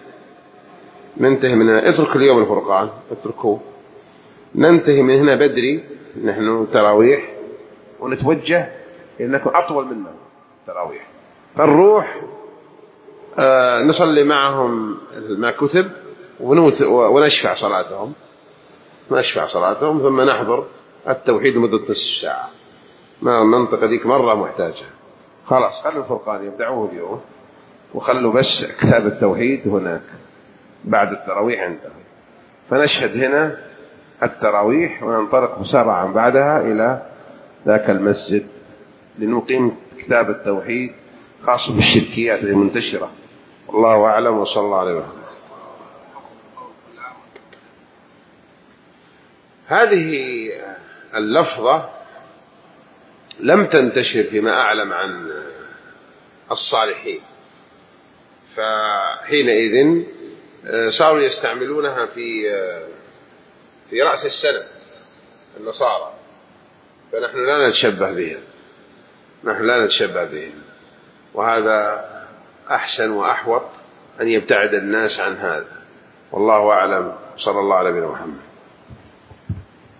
اترك اليوم الفرقان، اتركوه، ننتهي من هنا بدري نحن تراويح، ونتوجه إنكم أطول منا تراويح، فنروح نصلي معهم ما كتب ونشفع صلاتهم، ثم نحضر التوحيد لمدة نصف ساعة. ما المنطقة ذيك مرة محتاجة. خلاص خلوا الفرقان يبدعوه اليوم، وخلوا بس كتاب التوحيد هناك بعد التراويح عندنا، فنشهد هنا التراويح وننطلق مسارعا بعدها إلى ذاك المسجد لنقيم كتاب التوحيد خاص بالشركيات المنتشرة. والله أعلم، وصلى الله عليه وسلم. هذه اللفظة لم تنتشر فيما أعلم عن الصالحين، فحينئذ صاروا يستعملونها في رأس السنة النصارى، فنحن لا نتشبه بهم، وهذا أحسن وأحوط أن يبتعد الناس عن هذا. والله أعلم، صلى الله عليه وسلم.